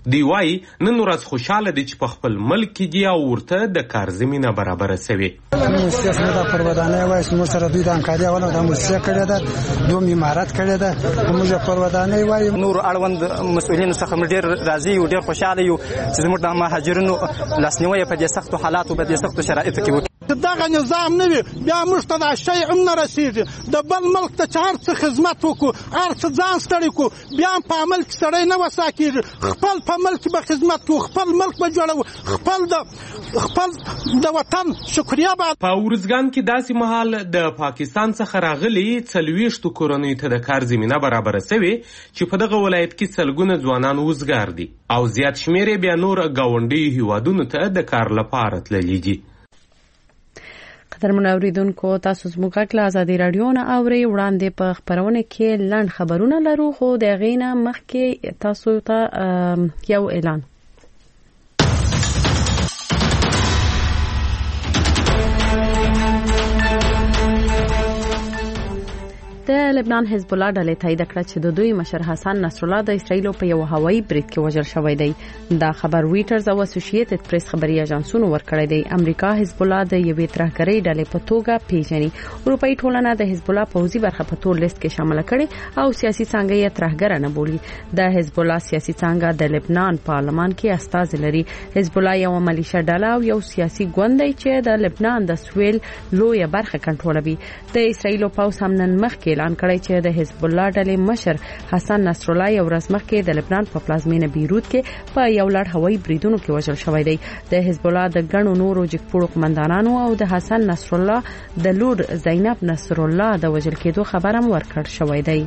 دی وایي نن ورځ خوشحاله دي چې په خپل ملک کې دي او ورته د کار زمینه برابره سوې. موسسه سره پر ودانۍ وایي چې موږ سره دوی د همکاري اول د موسسه کړې ده، دوی امارات کړې ده، موږ پر ودانۍ وایي. نور اړوند مسؤلینو څخه موږ ډېر راضي یو، ډېر خوشاله یو چې زموږ د مهاجرینو لاسنیوی په دې سختو حالاتو په دې سختو شرایطو کې وکړي. دغه نظام نه وي بیا موږ ته دا شی هم نه رسېږي. د بل ملک ته چې هر څه خدمت وکړو، هر څه ځان ستړی کړو، بیا هم په عمل کې سړی نه وسا کېږي. خپل په ملک به خدمت کوو، خپل ملک به جوړوو، خپل د خپل د وطن شکریه به. په ارزګان کې داسې مهال د پاکستان څخه راغلي څلوېښتو کورنیو ته د کار زمینه برابره سوې چې په دغه ولایت کې سلګونه ځوانان وزګار دي او زیات شمېر یې بیا نور ګاونډیو هیوادونو ته د کار لپاره تللي دي. قدرمن اوریدونکو، تاسو زموږ غږ له ازادي راډیو نه اورئ. وړاندې په خبرونه کې لنډ خبرونه لرو، خو د هغې نه مخکې تاسو ته یو اعلان. د لبنان حزب الله ډلې تایید کړه چې د دوی مشر حسن نصر الله د اسرایلو په یو هوایي برید کې وژل شوی دی. دا خبر ویټرز او اسوسییټډ پریس خبري اژانسونو ورکړی دی. امریکا حزب الله د یوې ترهګرۍ ډلې په توګه پیژني. اروپאי ټولنه د حزب الله پوځي برخه په تور لیست کې شامل کړي او سیاسي څنګه یې ترهګر نه بولي. د حزب الله سیاسي څنګه د لبنان پارلمان کې استازي لري. حزب الله یو ملیشه ډله او یو سیاسي ګوند دی چې د لبنان د سویل لویه برخه کنټرولوي. د اسرایلو پوځ هم نن مخکې اعلان کړی چې د حزب الله ډلې مشر حسن نصر الله یو ورځ مخکې د لبنان په پلازمینه بیروت کې په یو لړ هوایي بریدونو کې وژل شوی دی. د حزب الله د ګڼو نورو جګپوړو قومندانانو او د حسن نصر الله د لور زینب نصر الله د وژل کېدو خبر هم ورکړ شوی دی.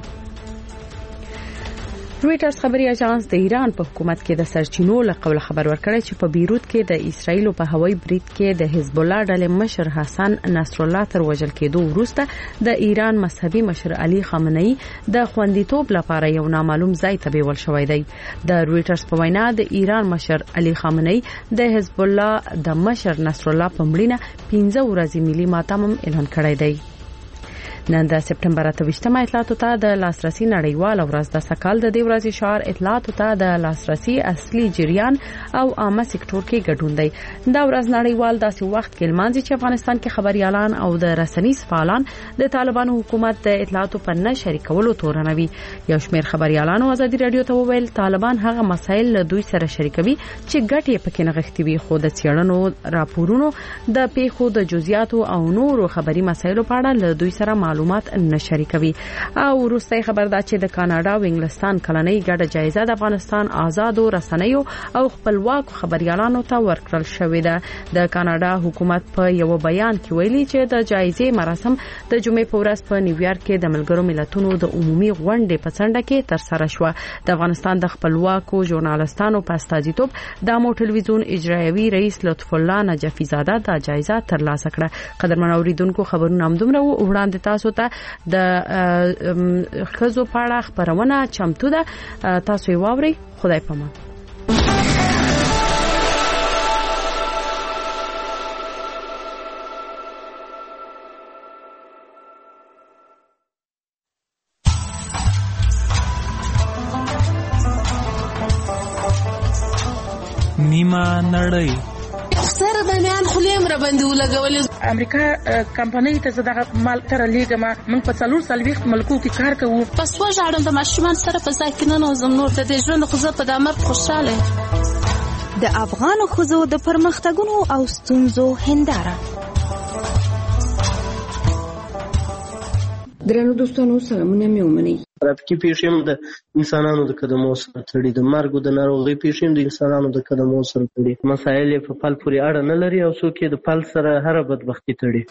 رویټرز خبري اژانس د ایران په حکومت کې د سرچینو له قوله خبر ورکړی چې په بیروت کې د اسرایلو په هوایي برید کې د حزب الله ډلې مشر حسن نصر الله تر وژل کېدو وروسته د ایران مذهبي مشر علي خامنه‌ای د خوندیتوب لپاره یو نامعلوم ځای ته بیول شوی دی. د رویټرز په وینا د ایران مشر علي خامنه‌ای د حزب الله د مشر نصر الله په مړینه پنځه ورځې ملي ماتم اعلان کړی دی. نن د سپټمبر اته ویشتمه اطلاعاتو ته د لاسرسي نړیواله ورځ د سکهال د دې ورځې شعار اطلاعاتو ته د لاسرسي اصلي جریان او عامه سکتور کې ګډون دی. دا ورځ نړیوال داسې وخت کې لمانځي چې افغانستان کې خبريالان او د رسنیز فعالان د طالبانو حکومت د اطلاعاتو په نه شریکولو تورنوي. یو شمېر خبريالانو ازادي رادیو ته وویل طالبان هغه مسایل له دوی سره شریکوي چې ګټې پکې نغښتي وي، خو د څېړنو راپورونو د پیښو د جزئیاتو او نورو خبري مسایلو په اړه له دوی سره معلومات نشری کوي. او وروستي خبر دا چې د کاناډا او انګلستان کلنۍ ګډه جایزه د افغانستان آزادو رسنیو او خپلواکو خبريالانو ته ورکړل شوې ده. د کاناډا حکومت په یو بیان کې ویلي چې د جایزې مراسم د جمعې په ورځ په نیویارک کې د ملګرو ملتونو د عمومي غونډې په څنډه کې ترسره شوه. د افغانستان د خپلواکو ژورنالستانو په استازیتوب د مو ټلویزیون اجرایوي رئیس لطف الله نجفی زاده د جایزه ترلاسه کړه. قدرمن اوریدونکو، خبرونه هم دومره وړاندې تاسو ته د خزو پاړه خبرونه چمتو ده، تاسو یې واورئ. خدای پامان. نیمه نړۍ سره د میان خلیم را باندې ولګول. امریکا کمپنۍ ته زداغه مال تر لیګما من په څلور سلويخت ملکو کې کار کوو. پس وژاړم د ماشومان سره په ځای کې نه نوزم نور د دې ژوند خو زه په دامر خوشاله. د افغان خوځو د پرمختګونو او ستونزو هنداره. درنو دوستانو، سلامونه مې ومنئ. ترافیکي پیښې هم د انسانانو د قدمو سره تړي، د مرګ او د ناروغۍ پیښې هم د انسانانو د قدمو سره تړي. مسایل یې په پل پورې اړه نه لري او څوک یې د پل سره هره بدبختي تړي.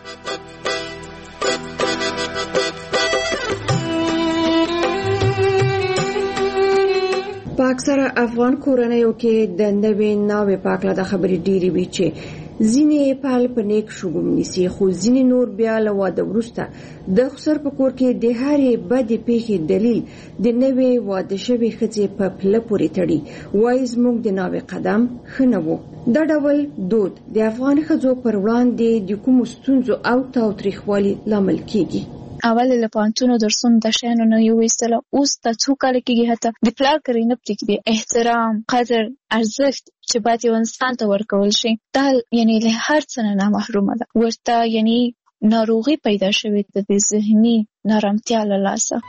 په اکثره افغان کورنیو کې د نوې ناوې په اړه د خبرې ډېرې وي چې ځینې پال په نیک شګوم نیسي، خو ځینې نور بیا له واده وروسته د خسر په کور کې د هرې بدې پیښې دلیل د نوې واده شوې ښځې په پله پورې تړي. وایي زموږ د ناوې قدم ښه نه و. دا ډول دود د افغان ښځو پر وړاندې د کومو ستونزو او تاوتریخوالي لامل کیږي؟ اول له پانتونو درسونو د شانو نه یو وستله اوس د څو کال کېږي هته د پلار کړی نه پرېږدي احترام قدر ارزښت چې باید یو انسان ته ورکول شي دا یعنی له هر څه نه محرومه ده ورته یعنی ناروغي پیدا شوې ده د ذهني نارامتیا له لاسه.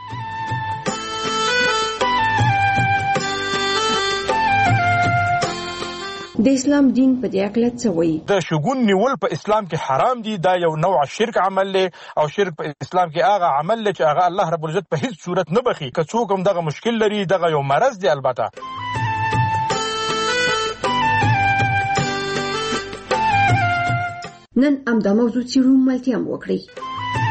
د اسلام دین په دې اړه څه وایي؟ د شګون نیول په اسلام کې حرام دي، دا یو نوع شرک عمل دی او شرک په اسلام کې هغه عمل دی چې هغه الله رب العزت په هیڅ صورت نه بخي. که څوک هم دغه مشکل لري دغه یو مرض دی. البته نن همدا موضوع څیړو ملتیا هم وکړئ.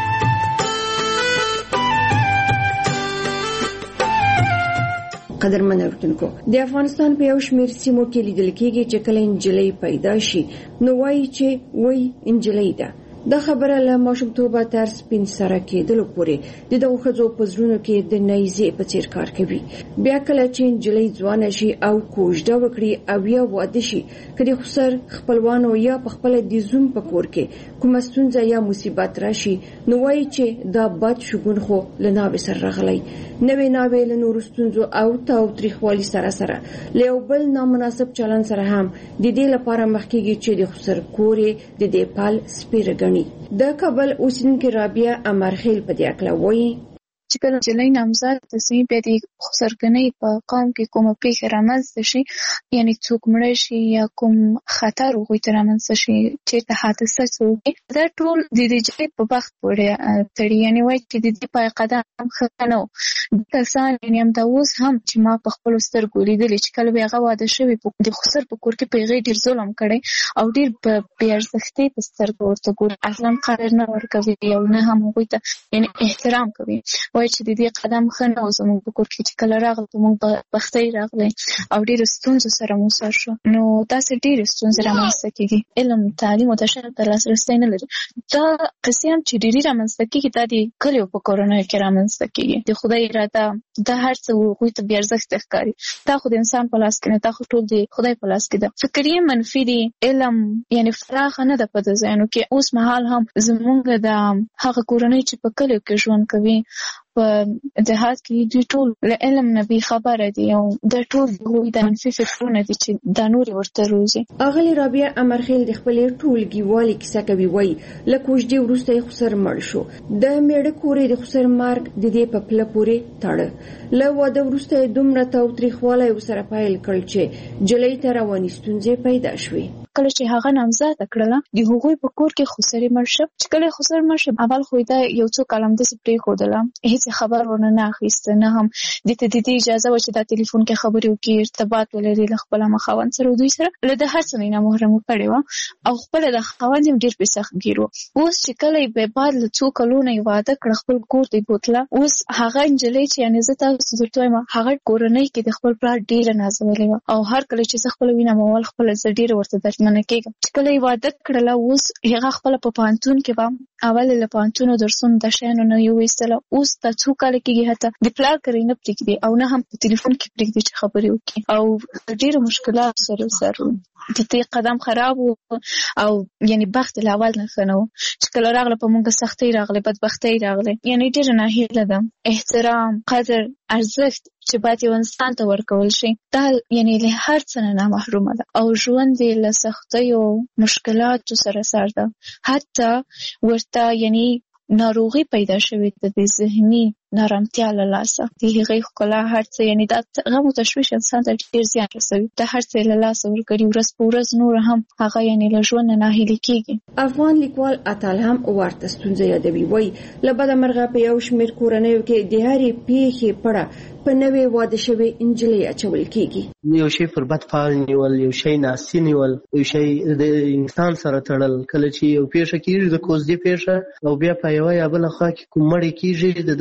قدرمن اورېدونکو د افغانستان په یو شمېر سیمو کې لیدل کېږي چې کله نجلۍ پیدا شي نو وایي چې وایي نجلۍ ده. دا خبره له ماشومتوبه تر سپین سره کېدلو پورې د دغو ښځو په زړونو کې د نیزې په څېر کار کوي. بیا کله چې نجلۍ ځوانه شي او کوژده وکړي او یا واده شي که د خسر خپلوانو یا په خپله د زوم په کور کې کومه ستونزه یا مصیبت راشي نو وایي چې دا بد شګون خو له ناوې سره راغلی. نوې ناوې له نورو ستونزو او تاو تریخوالي سره سره له یو بل نامناسب چلن سره هم د دې لپاره مخ کېږي چې د خسر کور یې د دې پال سپیره ګڼي. د کابل اوسیدونکې رابعه امرخیل په دې اړه وایي چې کله نجلۍ نامزاد شي بیا د خسرګنۍ په قوم کې کومه پیښه رامنځته شي یعنی څوک مړ شي یا کوم خطر هغوی ته رامنځته شي چېرته حادثه څه دا ټول د دې نجلۍ په بخت پورې تړي. یعنی وایي چې د دې پای قدم ښه نه و. کسان یعنی همدا اوس هم چې ما په خپلو سترګو لیدلي چې کله به هغه واده شوي د خسر په کور کې په هغې ډېر ظلم کړی او ډېر په بې ارزښتۍ په سترګو ورته ګوري اصلا قدر نه ورکوي او نه هم هغوی ته یعنی احترام کوي. وایي چې د دې قدم ښه نه و زموږ په کور کې چې کله راغله موږ بختۍ راغلی او ډېرو ستونزو سره مو سر شو. نو داسې ډېرې ستونزې رامنځته کېږي. علم تعلیم او د شرف ته لاسرسی نه لري. دا قصې هم چې ډېرې رامنځته کېږي دا د کلیو په کورنیو کې رامنځته کېږي. د خدای اراده دا هر څه هغوی ته بې ارزښته ښکاري. دا خو د انسان په لاس کې نه، دا خو ټول د خدای په لاس کې ده. فکر یې منفي دی. علم یعنې فراخه نه ده په د ځایونو کې. اوس مهال هم زموږ د هغه کورنۍ چې په کلیو کې ژوند کوي په جهاد کې دوی ټول له علم نه بې خبره دي او دا ټول هغوی د منفي فکرونه دي چې دا نورې ورته روزي. اغلې رابعه امرخیل د خپلې ټولګیوالې کیسه کوي. وایي له کوژدې وروسته یې خسر مړ شو. د میړه کور یې د خسر مرګ د دې په پله پورې تړه. له واده وروسته یې دومره تاوتریخوالی ورسره پیل کړ چې نجلۍ ته رواني ستونزې پیدا شوې. کله چې هغه نامزاده کړله د هغوی په کور کې خسر مړ شو. چې کله خسر مړ شو اول خو دا یو څو کال همداسې پرېښودله، هېڅ خبر ورنه نه اخیسته، نه هم دې ته د دې اجازه وه چې دا ټلیفون کې خبرې وکړي، ارتباط ولري له خپله خاوند سره. دوی سره له د هر څه نه یې محرمه کړې وه او خپله د خاوند هم ډېر پرې سختګیر و. اوس چې کله یې بعد له څو کلونو یې واده کړه خپل کور ته یې بوتله. اوس هغه نجلۍ چې یعنې زه تاسو درته وایم هغه کورنۍ کې د خپل پلار ډېره نازولې وه او هر کله چې زه خپله وینم اول خپله زه ډېره ورته دردمنه کېږم. چې کله یې واده کړله اوس هغه خپله په پوهنتون کې به اول له پوهنتونو درسونو د شیانو نه یې ویستله. اوس دا څو کاله کېږي حتی د پلار کړی نه پرېږدي او نه هم په ټلیفون کې پرېږدي چې خبرې وکړي او ډېرو مشکلاتو سره سر و. د دې قدم خراب و او یعنې بخت له اول نه ښه نه و. چې کله راغله په موږ سختۍ راغلی، بدبختۍ راغلی. یعنې ډېره ناهیله ده. احترام قدر ارزښت چې باید یو انسان ته ورکول شي دا یعنې له هر څه نه محرومه ده او ژوند یې له سختیو مشکلاتو سره سر ده. حتی ورته یعنې ناروغي پیدا شوې ده د ذهني نارامتیا له لاسه. د هغې ښکلا هر څه یعنې دا غم او تشویش انسان ته ډېر زیان رسوي. دا هر څه یې له لاسه ورکړي. ورځ په ورځ نور هم هغه یعنې له ژوند نه ناهیلي کېږي. افغان لیکوال اتل هم ورته ستونزه یادوي. وایي له بده مرغه په یو شمېر کورنیو کې د هرې پیښې پړه په نوې واده شوې نجلۍ اچول کېږي. یو شی پر بد فعال نیول، یو شی ناسي نیول، یو شی د انسان سره تړل. کله چې یو پیښه کېږي د کوژدې پیښه او بیا په یوه یا بله خوا کې کوم مړی کېږي د دغه کوژدې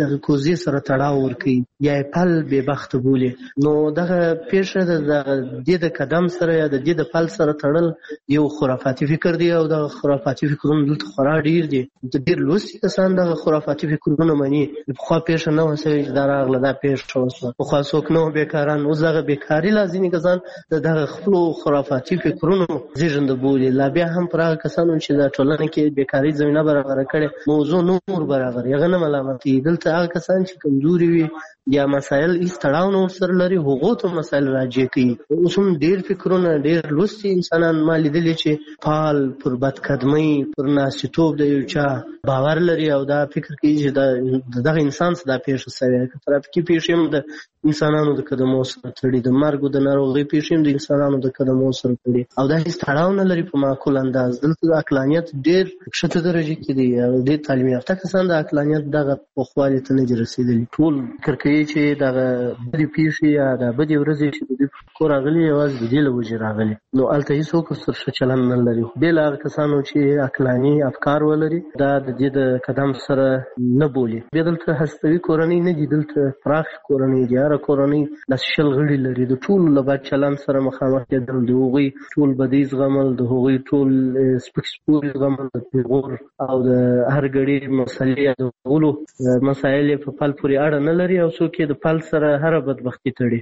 روزي سره تړاو ورکوي یا یې پل بې بخته بولي. نو دغه پیښه د دې د قدم سره یا د دې د پل سره تړل یو خرافاتي فکر دی او دغه خرافاتي فکرونه دلته خورا ډېر دي. ډېر لوستي کسان دغه خرافاتي فکرونه مني. پخوا پیښه نه وه سوې چې دا راغله دا پیښه وسوه، پخوا څوک نه وو بېکاران. اوس دغه بېکاري لا ځینې کسان د دغه خپلو خرافاتي فکرونو زېږنده بولي. لا بیا هم پر هغه کسانو چې د ټولنه کې بېکاري زمینه برابره کړې موضوع نور برابر هغه نه ملامتي. دلته هغه کسان چې کمزوري وي یا مسایل هېڅ تړاو نه ورسره لري هغو ته مسایل راجع کوي. اوس هم ډېر فکرونه ډېر لوستي انسانان ما لیدلي چې فعال پر بدقدمۍ پر ناستېتوب د یو چا باور لري او دا فکر کوي چې د دغه انسان څه دا پیښه سوې. که ترافیکي پیښې هم د انسانانو د قدمو سره تړي، د مرګ او د ناروغۍ پیښې هم د انسانانو د قدمو سره تړي او دا هېڅ تړاو نه لري په معقول انداز. دلته د عقلانیت ډېر ښکته درجې کې دي او ډېر تعلیم یافته کسان د عقلانیت دغه پوخوالي ته نه دي رسېدلي. ټول فکر کوي چې دغه بدې پیښې یا د بدې ورځې چې د دوی په کور راغلي یوازې د دې له وجې راغلي. نو هلته هېڅوک ورسره ښه چلند نه لري. خو بې له هغه کسانو چې عقلاني افکار ولري دا د دې د قدم سره نه بولي. بیا دلته هستوي کورنۍ نه دي، دلته پراخې کورنۍ دي. هره کورنۍ داسې شل غړي لري. د ټولو له بد چلند سره مخامخ کېدل، د هغوی ټول بدۍ زغمل، د هغوی ټول سپک سپوري زغمل، د پیغور او د هر ګړي مسلې یادولو مسایل یې په پل پورې اړه نه لري او څوک یې د پل سره هره بدبختي تړي.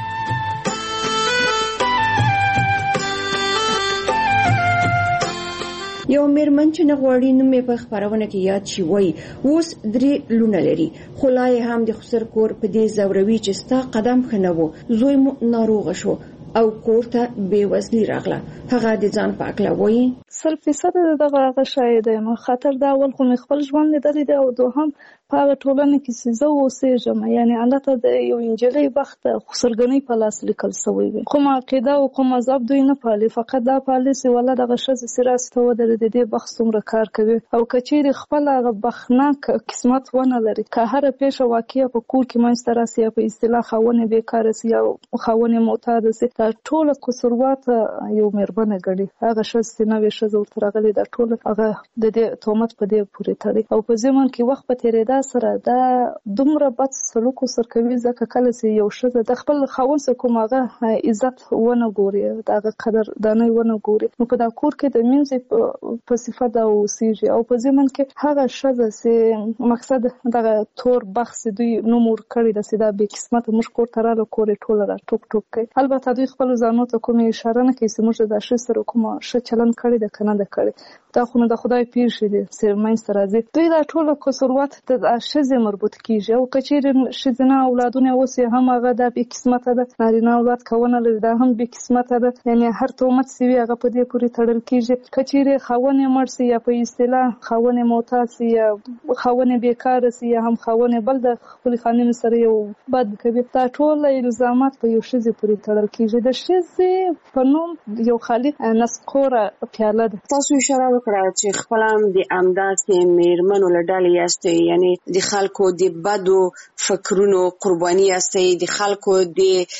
یو میرمن چې نه غواړي نوم یې په خپرونه کې یاد شي وایي اوس درې لونه لري، خو لا یې هم د خسر کور په دې ځوروي چې ستا قدم ښه نه و، زوی مو ناروغه شو او کور ته بې وزلي راغله. هغه د ځان په هکله وایي سل فیصده دغه هغه شاید یم. خطر دا اول خو مې خپل ژوند لیدلی دی او دوهم په هغه ټولنه کې چې زه اوسېږم، یعنې هلته د یو نجلۍ بخت خسرګنۍ په لاس لیکل سوی وي. کومه عقیده او کوم مذهب دوی نه پالي، فقط دا پالي چې والله دغه ښځې چې راسته ودرېدې د دې بخت څومره کار کوي او که چیرې خپل هغه بختناک قسمت ونه لري، که هره پیښه واقعه په کور کې منځته راسي یا په اصطلاح خاوند یې بېکاره سي یا خاوند یې معتاده سي، دا ټوله قصوروات یو مېرمنه ګڼي. هغه ښځه چې نوې ښځه ورته راغلې دا ټوله هغه د دې تهمت په دې پورې تړي او په ضمن کې وخت په تېرېدا سره دا دومره بد سلوک ورسره کوي ځکه کله چې یو ښځه د خپل خاوند څخه کوم هغه عزت ونه ګوري، د هغه قدردانۍ ونه ګوري، نو په دا کور کې د مینځې په صفت دا اوسېږي او په ضمن کې هغه ښځه چې مقصد دغه تور بخت چې دوی نوم ورکړی ده چې دا بې قسمته موږ کور ته راغله کور یې ټوله را ټوک ټوک کوي. البته دوی خپلو ځانو ته کومې اشاره نه کوي چې موږ د دا ښځې سره کومه ښه چلند کړی ده که نه ده کړی. دا خو نو د خدای پیښې دي چې منځته راځي. دوی دا ټوله قصوروات د ښځې مربوط کېږي او که چیرې ښځینه اولادونه اوس یې هم هغه دا بې قسمته ده، نارینه اولاد که ونه لري دا هم بې قسمته ده، یعنې هر تهمت چې وي هغه په دې پورې تړل کېږي. که چیرې خاوند یې مړ سي یا په اصطلاح خاوند یې معتاد سي یا خاوند یې بېکاره سي یا هم خاوند یې بل د خپلې خانمې سره یو بد کوي، دا ټول الزامات په یو ښځې پورې تړل کېږي. د ښځې په نوم یو خالي نسکوره پیاله ده. تاسو اشاره وکړه چې خپل هم د همداسې مېرمنو له ډلې یاستئ، یعنې د خلکو د بدو فکرونو قرباني یاستئ، د خلکو د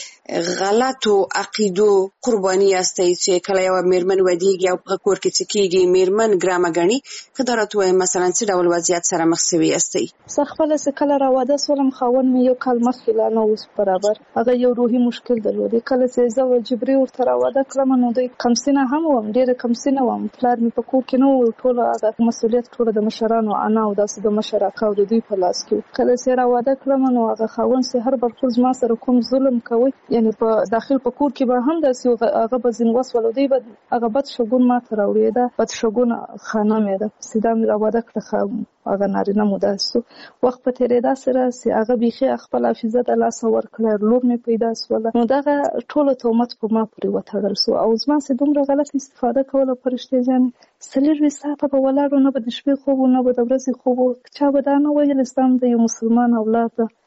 غلطو عقیدو قرباني یاستئ چې کله یوه مېرمن ودېږي او په کور کې څه کېږي مېرمن ګرامه ګڼي. که دا راته ووایم مثلا څه ډول وضعیت سره مخ سوي یاستئ؟ زه خپله چې کله راواده شولم خاوند مې یو کال مخکې لا نه اوس برابر هغه یو روحي مشکل درلودی. کله چې زه جبري ورته راواده کړم نو دوی کمسینه هم وم، ډېره کمسینه وم، پلار مې په کور کې نه و، ټوله هغه مسؤلیت ټوله د مشرانو انا او داسې د مشر اکا او د دوی په لاس کې و. کله چې راواده کړم نو هغه خاوند چې هر برخور زما سره کوم ظلم کوي، یعنې په داخل په کور کې به هم داسې هغه به ځین وسول دوی به هغه بد شګون ما ته راوړېده، بد شګونه خانه مې ده چې دا مې راواده کړه هغه نارینه مو داسې و. وخت په تېرېدا سره چې هغه بیخي خپل حافظه د لاسه ورکړه، لور مې پیدا شوله، نو دغه ټوله تهمت په ما پورې وتړل شو او زما چې دومره غلط استفاده کوله فرشتې جانې څلېرویشت ساعته به ولاړو، نه به د شپې خوب و نه به د ورځې خوب و. چا به دا نه ویل ستا د یو مسلمان اولاد ده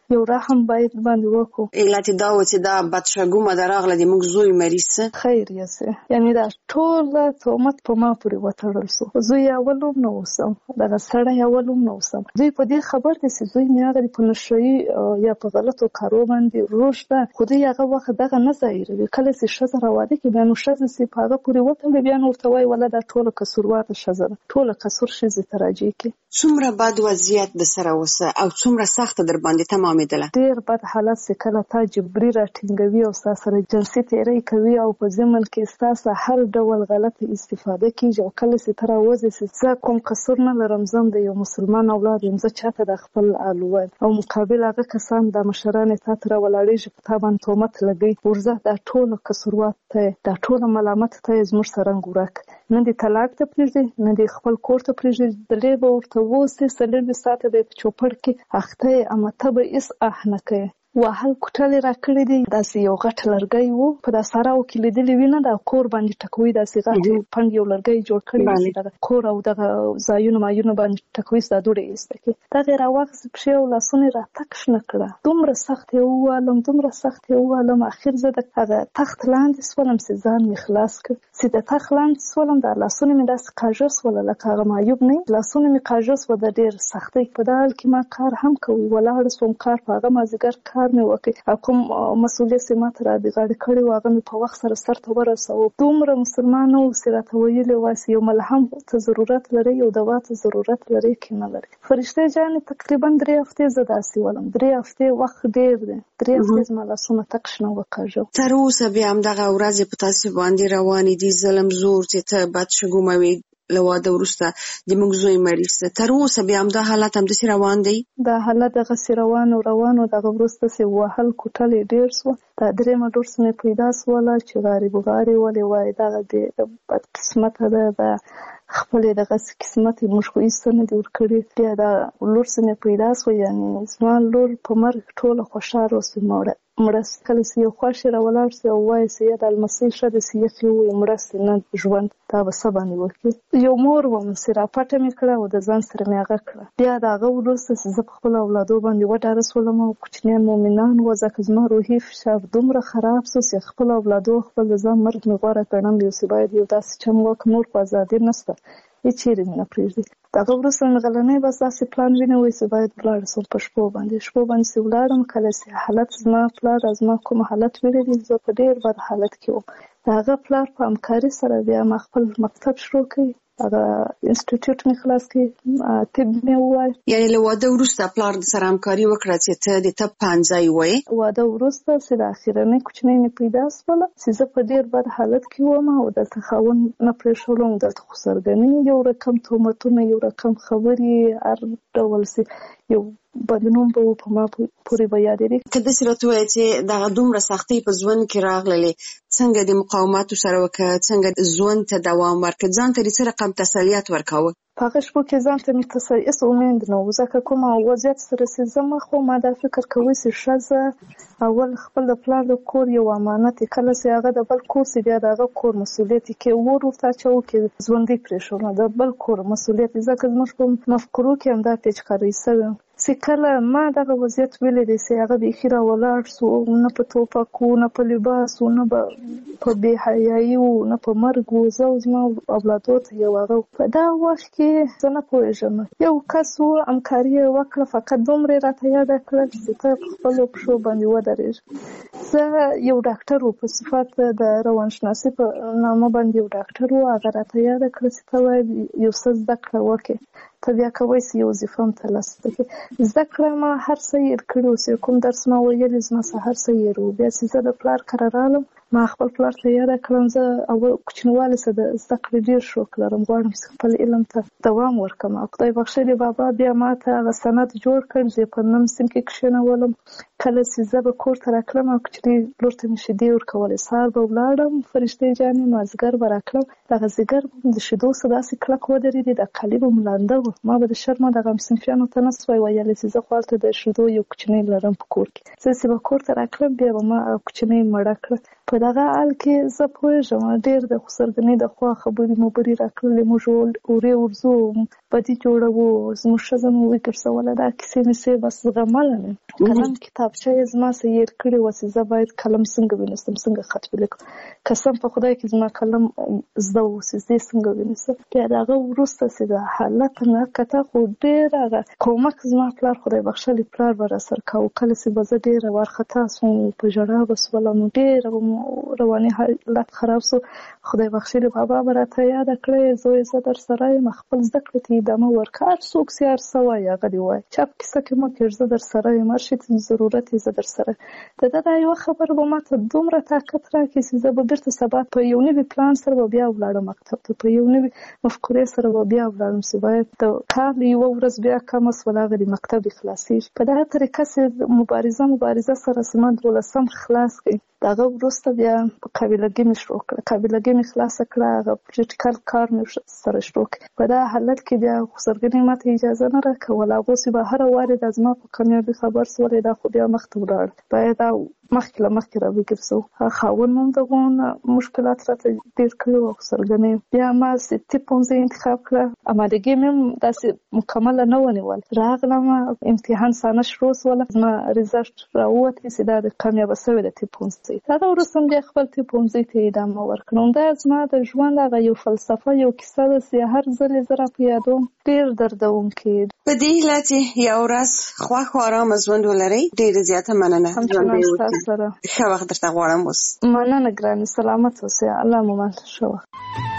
یو رحم باید باندې وکړو. علت دا و چې دا بدشګومه دراغله د موږ زوی مریض خیر یسه، یعنی دا ټول تهمت په ما پورې وتړل سو. زوی اولوم نه وسم، دا سړی اولوم نه وسم. دوی په دې خبر دي چې زوی مې هغه په نشي یا په غلطو کارو باندې روشته خو دوی هغه وخت دغه نه ظاهروي. کله چې ښځه راواده کې بیا نو ښځه سي په هغه پورې وتړي، بیا نو ورته وایي ولا دا ټوله قصوروار د ښځه ده، ټوله قصور ښځې ته راجع کړي. څومره بد وضعیت د سره وسه او څومره سخته در باندې تمامېدله؟ ډېر بد حالت چې کله تا جبري راټینګوي او ستا سره جنسي تېری کوي او په ضمن کې ستا هر ډول غلطه استفاده کېږي او کله چې ته راوځې چې زه کوم قصور نه لرم، زه د یو مسلمان اولاد یم، زه چاته د خپل الوان او مقابل هغه کسان د مشران تا ته راولاړېږي په تا باندې تهمت لګوي، ورځه دا ټوله قصوروات ته دا ټوله ملامت ته زموږ سرنګ ورک نه دي طلاق ته پرېږدي نه دي خپل کور ته پرېږدي. دلې به ورته اوسې څلور ساعته به په چوپړ کې اخته یې اما ته به هېڅ اح نه کوې. وهل کوټلې راکړې دي، داسې یو غټ لرګی و په دا ساراو کې لیدلې وي نه، دا کور باندې ټکوي، داسې غټ پنډ یو لرګی جوړ کړی دغه کور او دغه ځایونه مایونه باندې ټکوي، دا دوړې ایسته کړي. دغه یې راواخیستې پښې او لاسونه یې راتک شنه کړه. دومره سخت یې ووهلم دومره سخت یې ووهلم، اخر زه د هغه تخت لاندې سولم چې ځان مې خلاص کړ. چې د تخت لاندې سولم دا لاسونه مې داسې کاږه سوله لکه هغه معیوب نه، لاسونه مې کاږه سوه د ډېر سختۍ. په دا حال کې ما کار هم کوي، ولاړه سوم کار په هغه مازدیګر کار مې وکړ او کوم مسؤلیت چې ما ته را بغاړې کړی و هغه مې په وخت سره سرته ورسوه. دومره مسلمان و چې راته ویلي وای چې یو ملهم ته ضرورت لري، یو دوا ته ضرورت لري کې نه لري. فرشتې جانې تقریبا درې هفتې زه داسې ولم، درې هفتې وخت ډېر دی، درې هفتې زما لاسونه تک شنه وکاږه. تر اوسه بیا همدغه ورځې په تاسې باندې روانې دي ظلم زور چې ته بدشګومه وې له واده وروسته د موږ زوی مریض ده. تر اوسه بیا همدا حالت همداسې روان دی؟ دا حالت دغسې روان او روان و. دغه وروسته چې وهل کوټل یې ډېر سوه. دا درېیمه ډورس مې پیدا سوله چې غارې بغارې ولې وایي دغه د بدقسمته ده، دا خپلې دغسې قسمت یې موږ خو ایسته نه دي ورکړي. بیا دا لور چې مې پیدا سوه، یعنې زما لور په مرګ ټوله خوشحاله اوسه مړه مړه سي. کله چې یو خوښ یې راولاړ سي او وایي چې یا د المسۍ ښه ده چې یخې ووایي مړه سي، نه ژوند دا به څه باندې وکړي. یو مور وم چې راپټه مې کړه او د ځان سره مې هغه کړه. بیا د هغه وروسته چې زه په خپلو اولادو باندې وډاره سولم او کوچنیان مؤمنان وو، ځکه زما روحي فشار دومره خراب سو چې خپلو اولادو خپل د ځان مرګ مې غوره ګڼم، یو چې باید یو داسې چم وکړم، نور په ازادي نشته، هېڅ چېرې مې نه پرېږدي. دغه وروسته مې غلنۍ بس داسې پلان ونیوی چې باید ولاړه سم په شپو باندې شپو باندې چې ولاړم. کله چې حالت زما پلار زما کوم حالت ولیدی، زه په ډېر بد حالت کې وم. د هغه پلار په همکاري سره بیا ما خپل مکتب شروع کړی، هغه انسټیټیوټ مې خلاص کړی، طب مې ووایه. یعنې له واده وروسته پلار د سره همکاري وکړه چې ته د طب پوهنځی ووایې؟ واده وروسته چې د اخرنۍ کوچنۍ مې پیدا سوله چې زه په ډېر بد حالت کې وم او دلته خاوند نه پرېښولم، دلته خو سرګنۍ یو رقم تهمتونه یو رقم خبرې هر ډول چې یو بدنوم به په ما پورې به یادېږي. که داسې راته ووایې چې دغه دومره سختۍ په ژوند کې راغللې، څنګه د مقاوماتو سره وکړه، څنګه ژوند ته دوام ورکړه، ځان ته څه رقم تسلیت ورکاوه؟ په هغه شپو کې ځان ته مې تسلی هېڅ امید نه و، ځکه کوم وضعیت سره چې زه مخ وم ما دا فکر کوي چې ښځه اول خپل د پلار د کور یو امانت یې، کله چې هغه د بل کور چې بیا د هغه کور مسؤلیت یې کې ور ورته اچوو کې ژوندی پرېښودله د بل کور مسؤلیت یې، ځکه زموږ په مفکورو کې همدا پیچکارۍ سوې چې کله ما دغه وضعیت ولیدی چې هغه بیخي راولاړ سو، نه په ټوپک و نه په لباس و نه په بې حیایي و نه په مرګ و، زه او زما اولادو ته یو هغه په دا وخت کې زه نه پوهېږم. یو کس و همکاري یې وکړه، فقط دومره یې راته یاده کړل چې ته په خپلو پښو باندې ودرېږه. زه یو ډاکټر و په صفت د روانشناسي په نامه باندې یو ډاکټر و، هغه راته یاده کړه چې ته باید یو څه زده کړه وکړې، ته بیا کوی چې یو وظیفه هم ترلاسه کړې. زده کړه ما هر څه هېر کړي اوس، کوم درس ما ویلي زما څه هر څه هېر و. بیا چې زه د پلار کره رالم ما خپل پلار ته یاده کړم زه اول کوچنیوالي څه د زده کړې ډېر شوق لرم، غواړم چې خپل علم ته دوام ورکړم. او خدای بخښلي بابا بیا ما ته هغه سند جوړ کړ چې په نیم سیم کې کښېنولم. کله چې زه به کور ته راتلم او کوچنۍ لور ته مې شیدې ورکولې، سهار به ولاړم فرشتې جانې مازدیګر به راتلم، دغه ځیګر به د شیدو څه داسې کلک ودرېدې د قالي به م لانده و. ما به د شرمه دغه صنفیانو ته نه سوای ویلی چې زه خو هلته د شیدو یو کوچنۍ لرم په کور کې. زه چې به کور ته راتلم بیا به ما کوچنۍ مړه کړه. په په دغه حال کې زه پوهېږم ډېر د خسرګنۍ د خوا خبرې مبرې راکړلې، موږ اورې ورځو بدي جوړوو، زموږ ښځه مو وګرځوله، دا کیسې مې بس زغمله مې. قلم کتابچه یې زما څه هېر کړې وه چې زه باید قلم څنګه ونیسم، څنګه خط ولیکم. قسم په خدای کې زما قلم زده و چې زه څنګه ونیسم. بیا د هغه وروسته چې د حالت نه کته خو ډېر هغه کومک زما پلار خدای بخښلی پلار به راسره کوو. کله چې به زه ډېره وارخطا سوم په ژړا به سولم، ډېره رواني حالت خراب سو. خدای بخښلی بابا به راته یاده کړی زوی زه در سره یم، خپل زده کړې ته ادامه ورکړه، هر څوک چې هر څه وایي هغه دې وایي، چا په کیسه کې مه کېږ، زه در سره یم، هر شي ته ضرورت یې زه در سره. د ده دا یوه خبره به ما ته دومره طاقت راکړي چې زه به بېرته سبا په یو نوي پلان سره به بیا ولاړم مکتب ته، په یو نوي مفکورې سره به بیا ولاړم چې باید د کال یوه ورځ بیا کمه شوله هغه د مکتب یې خلاصېږي. په دغه طریقه چې مبارزه مبارزه سره چې ما دولسم خلاص کړي، د هغه وروسته بیا په قابلګي مې شروع کړه، قابلګي مې خلاصه کړه، هغه پریکټیکل کار مې سره شروع کړ. په دغه حالت کې بیا خسرګنۍ ما ته اجازه نه راکوله، هغوی به هره وارې د زما په کامیابي خبر شولې، دا خو بیا مخته ولاړ، باید دا مخکې له مخکې راوګرځو. هغه خاوند مو هم دغه مشکلات راته ډېر کړي وو خسرګنۍ. بیا ما طب پوهنځۍ انتخاب کړه، امادګي مې هم داسې مکمله نه ونیول. راغلم امتحان سانه شروع شوله، زما ریزلټ راووتی چې دا د کامیابه شوې ده طب پوهنځۍ. هغه وروسته بیا خپل طب پوهنځۍ ته ادامه ورکړم. دا زما د ژوند هغه یو فلسفه، یو کیسه ده چې هر ځل یې زه راپه یادوم ډېر دردونکی. په دې هیله چې یو ورځ خوښ او ارامه ژوند ولرئ. ډېره زیاته مننه. سره ښه وخت درته غواړم. اوس مننه ګرانې، سلامت اوسئ، الله مو مل. ښه وخت.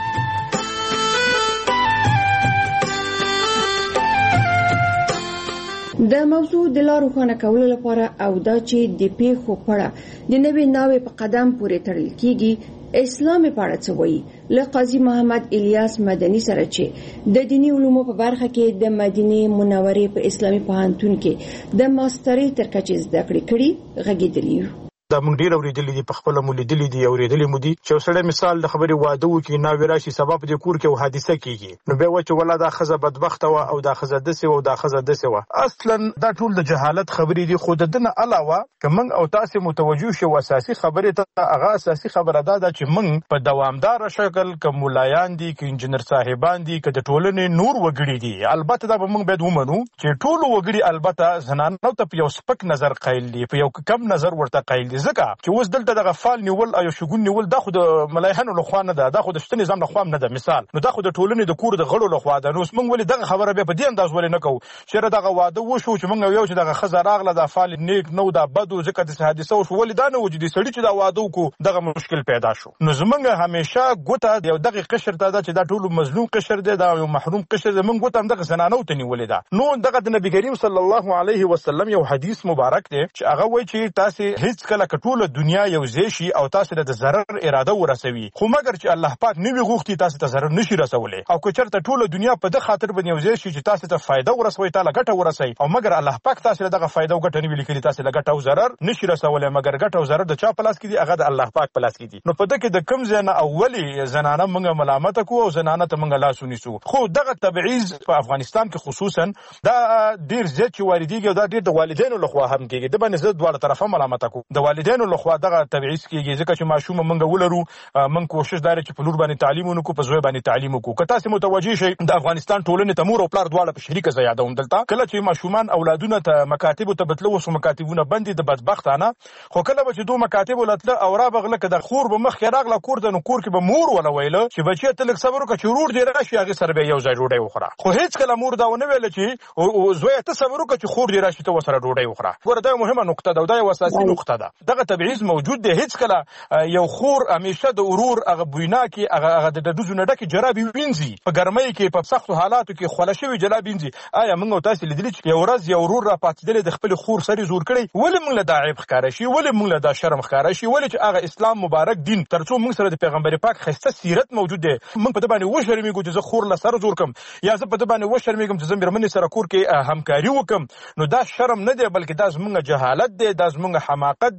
د موضوع د لا روښانه کولو لپاره او دا چې د پیښو په اړه د نوې ناوې په قدم پورې تړل کیږي، اسلام په اړه څه وایي، له قاضي محمد الیاس مدني سره چې د دیني علومو په برخه کې د مدینه منورې په اسلامي پوهنتون کې د ماسترۍ تر کچې زده کړې کړي غږېدلی. دا موږ ډیر اوریدلې دي، په خپل مولیدلې دي، اوریدلې مو دي چې وسړی مثال د خبرې واده وکړي، ناوې راشي، سبب د کور کې او حادثه کیږي، نو بیا و چې ولا دا خزه بدبخته و او دا خزه دسه و او دا خزه دسه و. اصلا دا ټول د جهالت خبرې دي. خو د دنه علاوه که موږ او تاسو متوجه شو اساسي خبرې ته، هغه اساسي خبره ده چې موږ په دوامدار شکل که مولایان دي، که انجنیر صاحبان دي، که د ټولنې نور وګړي دي، البته دا به موږ باید ومنو چې ټول وګړي البته زنانو ته په یو سپک نظر قایل دي، په یو کم نظر ورته قایل دي، ځکه چې اوس دلته د غفال نیول او شګون نیول دا خو د ملایحانو لخوا نه ده، دا خو د شته نظام لخوا نه ده. مثال نو دا خو د ټولنې د کور د غړو لخوا ده. نو موږ ولې دغه خبره به په دې انداز ولې نه کوو چې دغه واده وشو چې موږ یو چې دغه خزه راغله د فال نیک نو دا بدو ځکه د حادثه وشو، ولې دا نه وجودي سړی چې دا واده وکړو دغه مشکل پیدا شو. نو زمونږ همیشه ګوته یو دغه قشر ته ده چې دا ټول مظلوم قشر دی، دا یو محروم قشر دی، موږ ګوته هم دغه زنانو ته نیولې ده. نو دغه د نبی کریم صلی الله علیه وسلم یو حدیث مبارک دی چې هغه وایي چې تاسو هیڅ کله ټول دنیا یو شي او تاسو د ضرر اراده ورسوي، خو مګر چې الله پاک نوی غوښتي تاسو ته ضرر نشي رسولې، او که چېرته ټوله دنیا په دغه خاطر باندې یو ځای شي چې تاسو ته فایده ورسوي، تاله ګټه ورسوي، او مګر الله پاک تاسو له دغه فایده او ګټه نوی لیکلي، تاسو له ګټه او ضرر نشي رسولې، مګر ګټه او ضرر د چا په لاس کې دي؟ هغه د الله پاک په لاس کې دي. نو په دغه کې د کوم ځای نه اولی زنانه موږ ملامت کوو او زنانه ته موږ لاس ونیسو. خو دغه تبعیض په افغانستان کې خصوصا دا ډیر زیات چې واردېږي او دا ډیر د والدینو لخوا هم کېږي. د باندې زه دواړه طرفه ملامت کوم، د والدینو لخوا دغه تبعیض کېږي ځکه چې ماشوم موږ ولرو، موږ کوشش دار چې په لور باندې تعلیم ونکو، په زوی باندې تعلیم وکړو. که تاسو متوجه شئ د افغانستان ټولنې ته مور او پلار دواړه په شریکه ځای یادوم دلته، کله چې ماشومان اولادونه ته مکاتب ته بتلو وسو، مکاتبونه بندي د بدبختانه، خو کله به چې دوه مکاتب ولتل او را بغله که د خور به مخ کې راغله کور ته، نو کور کې به مور ولا ویله چې بچی ته لږ صبر وکړه چې ورور دې راشي هغه سره به یو ځای ډوډۍ وخوره. خو هیڅ کله مور دا ونه ویل چې زوی ته صبر وکړه چې خور دې راشي ته وسره ډوډۍ وخوره. ورته مهمه نقطه ده او دا یو اساسي نقطه ده. دغه تبعیض موجود دی. هیڅ کله یو خور همیشه د ورور هغه بوینا کې هغه د دودو نه ډکه جرابې وینځي، په ګرمۍ کې په سختو حالاتو کې خوله شوي جرابې وینځي. آیا موږ او تاسو لیدلي چې یو ورځ یو ورور را پاتېدلی د خپل خور سره زور کړی؟ ولې موږ له دا عیب ښکاره شي؟ ولې موږ له دا شرم ښکاره شي؟ ولې چې هغه اسلام مبارک دین تر څو موږ سره د پیغمبر پاک ښایسته سیرت موجود دی، موږ په دې باندې وشرمېږو چې زه خور له سره زور کړم، یا زه په دې باندې وشرمېږم چې زه مېرمنې سره کور کې همکاري وکړم؟ نو دا شرم نه دی، بلکې دا زموږ جهالت دی، دا زموږ حماقت دی،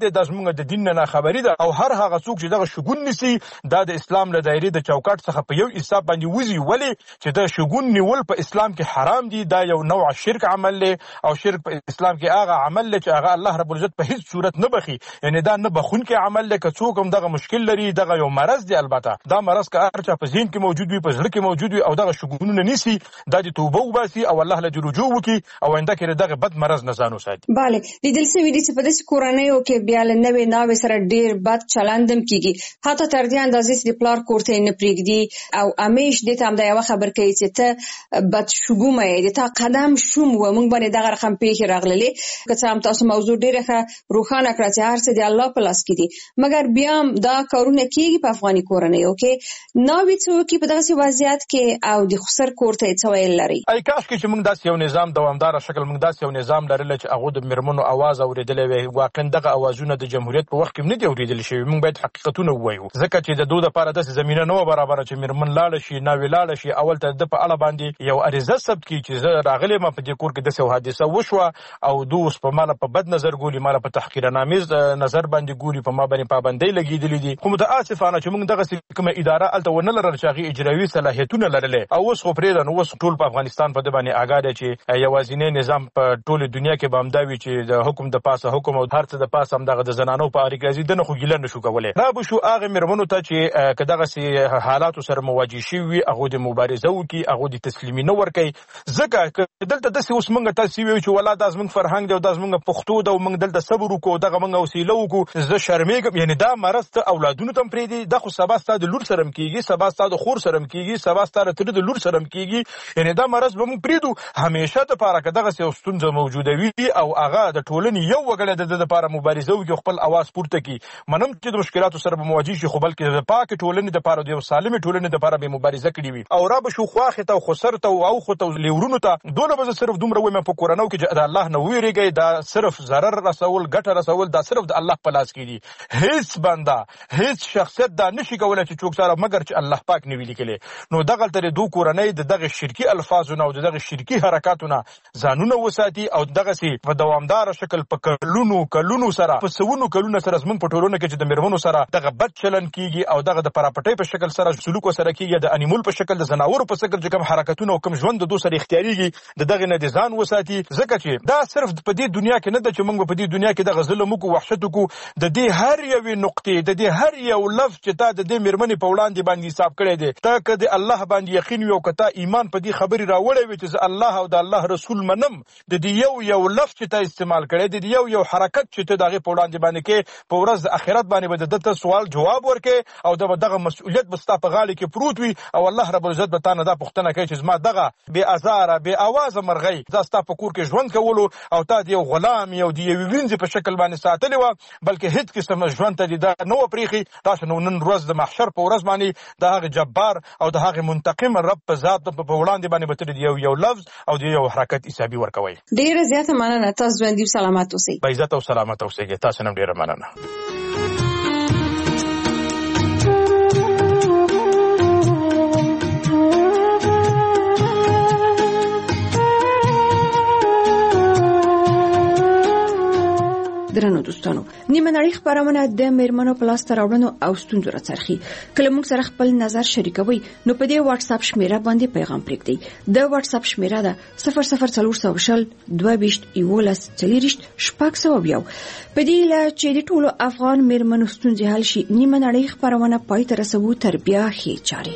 دی دا زموږ د دین نه خبري ده او هر هغه څوک چې دغه شګون نیسي دا د اسلام له دایرې د چوکاټ څخه په یو حساب باندې وزي ولی چې د شګون نیول په اسلام کې حرام دي دا یو نوع شرک عمل دی او شرک په اسلام کې هغه عمل دی چې هغه الله رب العزت په هیڅ صورت نه بخي یعنی دا نه بخون کې عمل دی که څوک هم دغه مشکل لري دغه یو مرض دی البته دا مرض که هر چا په ذهن کې موجود وي په زړه کې موجود وي او دغه شګونونه نیسي دا د توبه وباسي او الله له رجوع وکړي او آینده کې دغه بد مرض نه ځان وساتي. bale لیدل شوي دي چې په داسې کورنیو کې بیا له نوې ناوې سره ډېر بد چلند هم کېږي حتی تر دې اندازې چې د پلار کور ته یې نه پرېږدي او همیش دې ته همدا یوه خبر کوي چې ته بد شګومه یې د تا قدم شوم و موږ باندې دغه رقم پیښې راغللې که څه هم تاسو موضوع ډېره ښه روښانه کړه چې هر څه د الله په لاس کې دي مګر بیا هم دا کارونه کېږي په افغاني کورنیو کې ناوې څوکي په دغسې وضعیت کې او د خسر کور ته یې څه ویل لري. ای کاشکې چې موږ داسې یو نظام دوامداره شکل موږ داسې یو نظام لرلی چې هغو د مېرمنو اواز اورېدلی وی واقعا دغه اوازونه د جمهوریت په وخت کې نه دي اورېدل شوي موږ باید حقیقتونه ووایو ځکه چې د دوی دپاره داسې زمینه نه وه برابره چې مېرمن لاړه شي ناوې لاړه شي اول ته د په اړه باندې یو عریضه ثبت کړي چې زه راغلی یم په دې کور کې داسې حادثه وشوه او دوی اوس په ماله په بد نظر ګوري ماله په تحقیرانامیز نظر باندې ګوري په ما باندې پابندۍ لګېدلې دي خو متاسفانه چې موږ دغسې کومه اداره هلته ونه لرل چې هغې اجرایي صلاحیتونه لرلی او اوس خو پرېږده نو اوس ټول په افغانستان په دې باندې اګاه دی چې یوازینی نظام په ټولې دنیا کې به همدا وي چې د حکم د پاسه حکم او هر څه د پاسه همدغه د زنانو په اړیکه راځي دنه خو ګیله نشو کولی را به شو هغې مېرمنو ته چې که دغسې حالاتو سره مواجه شوي وي هغوی د مبارزه وکړي هغوی د تسلیمي نه ورکوي ځکه که دلته داسې اوس موږ تاسې ویو چې والله دا زموږ فرهنګ دی او دا زموږ پښتو ده او موږ دلته صبر وکړو دغه موږ حوصله وکړو زه شرمېږم یعنې دا مرض ته اولادونو ته هم پرېږدي دا خو سبا ستا د لور سره هم کېږي سبا ستا د خور سره هم کېږي سبا ستا د تره د لور سره هم کېږي یعنې دا مرض به موږ پرېږدو همیشه دپاره که دغسې یو ستونزه موجوده وي او هغه د ټولنې یو وګړی د ده دپاره مبارزه وکړي خپل اواز پورته کړي منم چې د مشکلاتو سره به مواجه شي خو بلکې د پاکې ټولنې دپاره د یو سالمې ټولنې دپاره به مبارزه کړې وي او را به شو خواښې ته او خسر ته او اوښو ته او لیورونو ته دونه به زه صرف دومره وایم په کورنیو کې چې د الله نه وویرېږئ دا صرف ضرر رسول ګټه رسول دا صرف د الله په لاس کې دي هیڅ بنده هیڅ شخصیت دا نشي کولی چې څوک سره مګر چې الله پاک نه وي لیکلی نو دغلته د دو کورنۍ د دغه شرکي الفاظونه او د دغه شرکي حرکاتونه ځانونه وساتي او دغسې په دوامداره شکل په کلونو کلونو سره په سوونو کلونو سره زموږ په ټولنه کې چې د مېرمنو سره دغه بد چلن کېږي او دغه د پراپټۍ په شکل سره سلوک ورسره کېږي د انیمول په شکل د ځناورو په شکل چې کوم حرکتونه او کوم ژوند د دوی سره اختیاریږي د دغې نه د ځان وساتي ځکه چې دا صرف په دې دنیا کې نه ده چې موږ په دې دنیا کې دغه ظلم وکړو وحشت وکړو د دې هر یوې نقطې د دې هر یو لفظ چې تا د دې مېرمنې په وړاندې باندې حساب کړی دی ته که د الله باندې یقین وي او که تا ایمان په دې خبرې راوړی وي چې زه الله او د الله رسول منم د دې یو یو لفظ چې تا استعمال کړی دی د یو یو حرکت چې ته د هغې په وړاندې باندې کې په ورځ د آخرت باندې به د ده ته سوال جواب ورکړې او دغه مسؤلیت به ستا په غاړې کې پروت وي او الله رب العزت به تا نه دا پوښتنه کوي چې زما دغه بې ازاره بې اوازه مرغۍ دا ستا په کور کې ژوند کولو او تا د یو غلام یو د یوې وینځې په شکل باندې ساتلې وه بلکې هېڅ قسم ژوند ته دې دا نه وه پرېښي راشه نو نن ورځ د محشر په ورځ باندې د هغې جبار او د هغې منتقم رب په ذات په وړاندې باندې به ته د یو یو لفظ او د یو حرکت حسابي ورکوئ. ډېره زیاته مننه تاسو ژوندي او سلامت اوسئ. با عزت او سلامت اوسئ. تاسو نه ډېره مننه. درنو دوستانو نیمه نړۍ خپرونه د مېرمنو په لاسته راوړنو او ستونزو راڅرخي کله موږ سره خپل نظر شریکوي نو په دې واتس اپ شمیره باندې پیغام پرېږدئ د واتس اپ شمیره ده صفر صفر څلور سوه شل دوه ویشت یولس څلېرویشت شپږ سوه یو په دې هیله چې د ټولو افغان مېرمنو ستونزې حل شي نیمه نړۍ خپرونه پای ته رسوو تر بیا ښې چارې.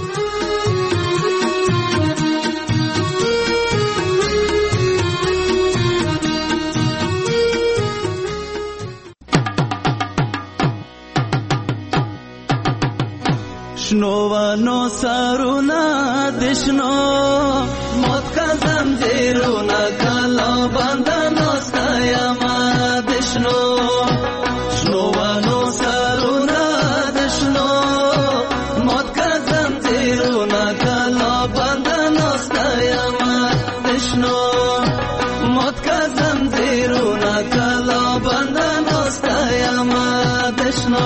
شنوانو سارونا دشنو موت کا زنجیرونا کلا بندنو ستایما دشنو شنوانو سارونا دشنو موت کا زنجیرونا کلا بندنو ستایما دشنو موت کا زنجیرونا کلا بندنو ستایما دشنو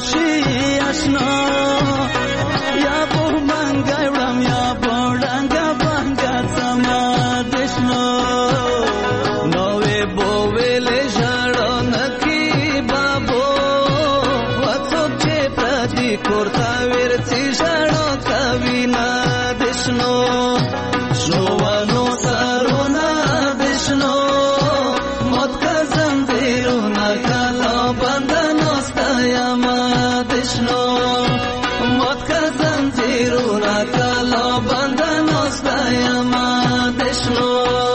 شي آشنا یا په منګای وړم یا په ډنګه بنګه زما دشنو نوې بوویلې ژړو نکي بابو وڅوک چې پردي کورته ورځي ژړو کوي نه دشنو شنو ونو سرونه دشنو موت که زنځیرونه کله بنده ناسته یمه دشنو موت که زنځیرونه کله بنده ناسته یمه دشنو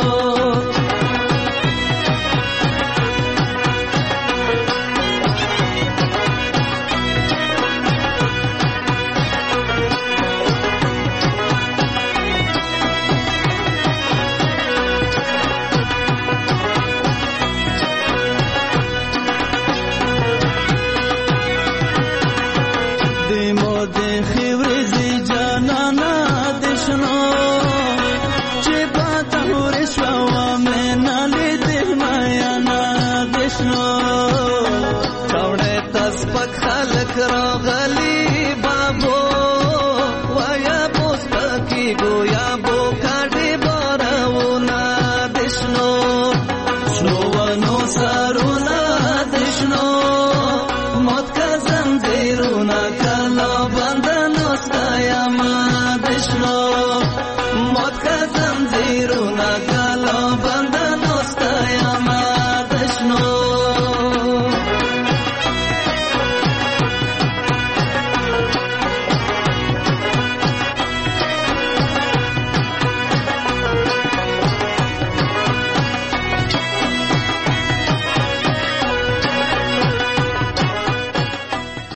راغلی بابو ویا بوس پکی گویا بو کاټي بارونه دشنو شنو ونو سرونه دشنو موت که زنځیرونه کله بنده ناسته یمه دشنو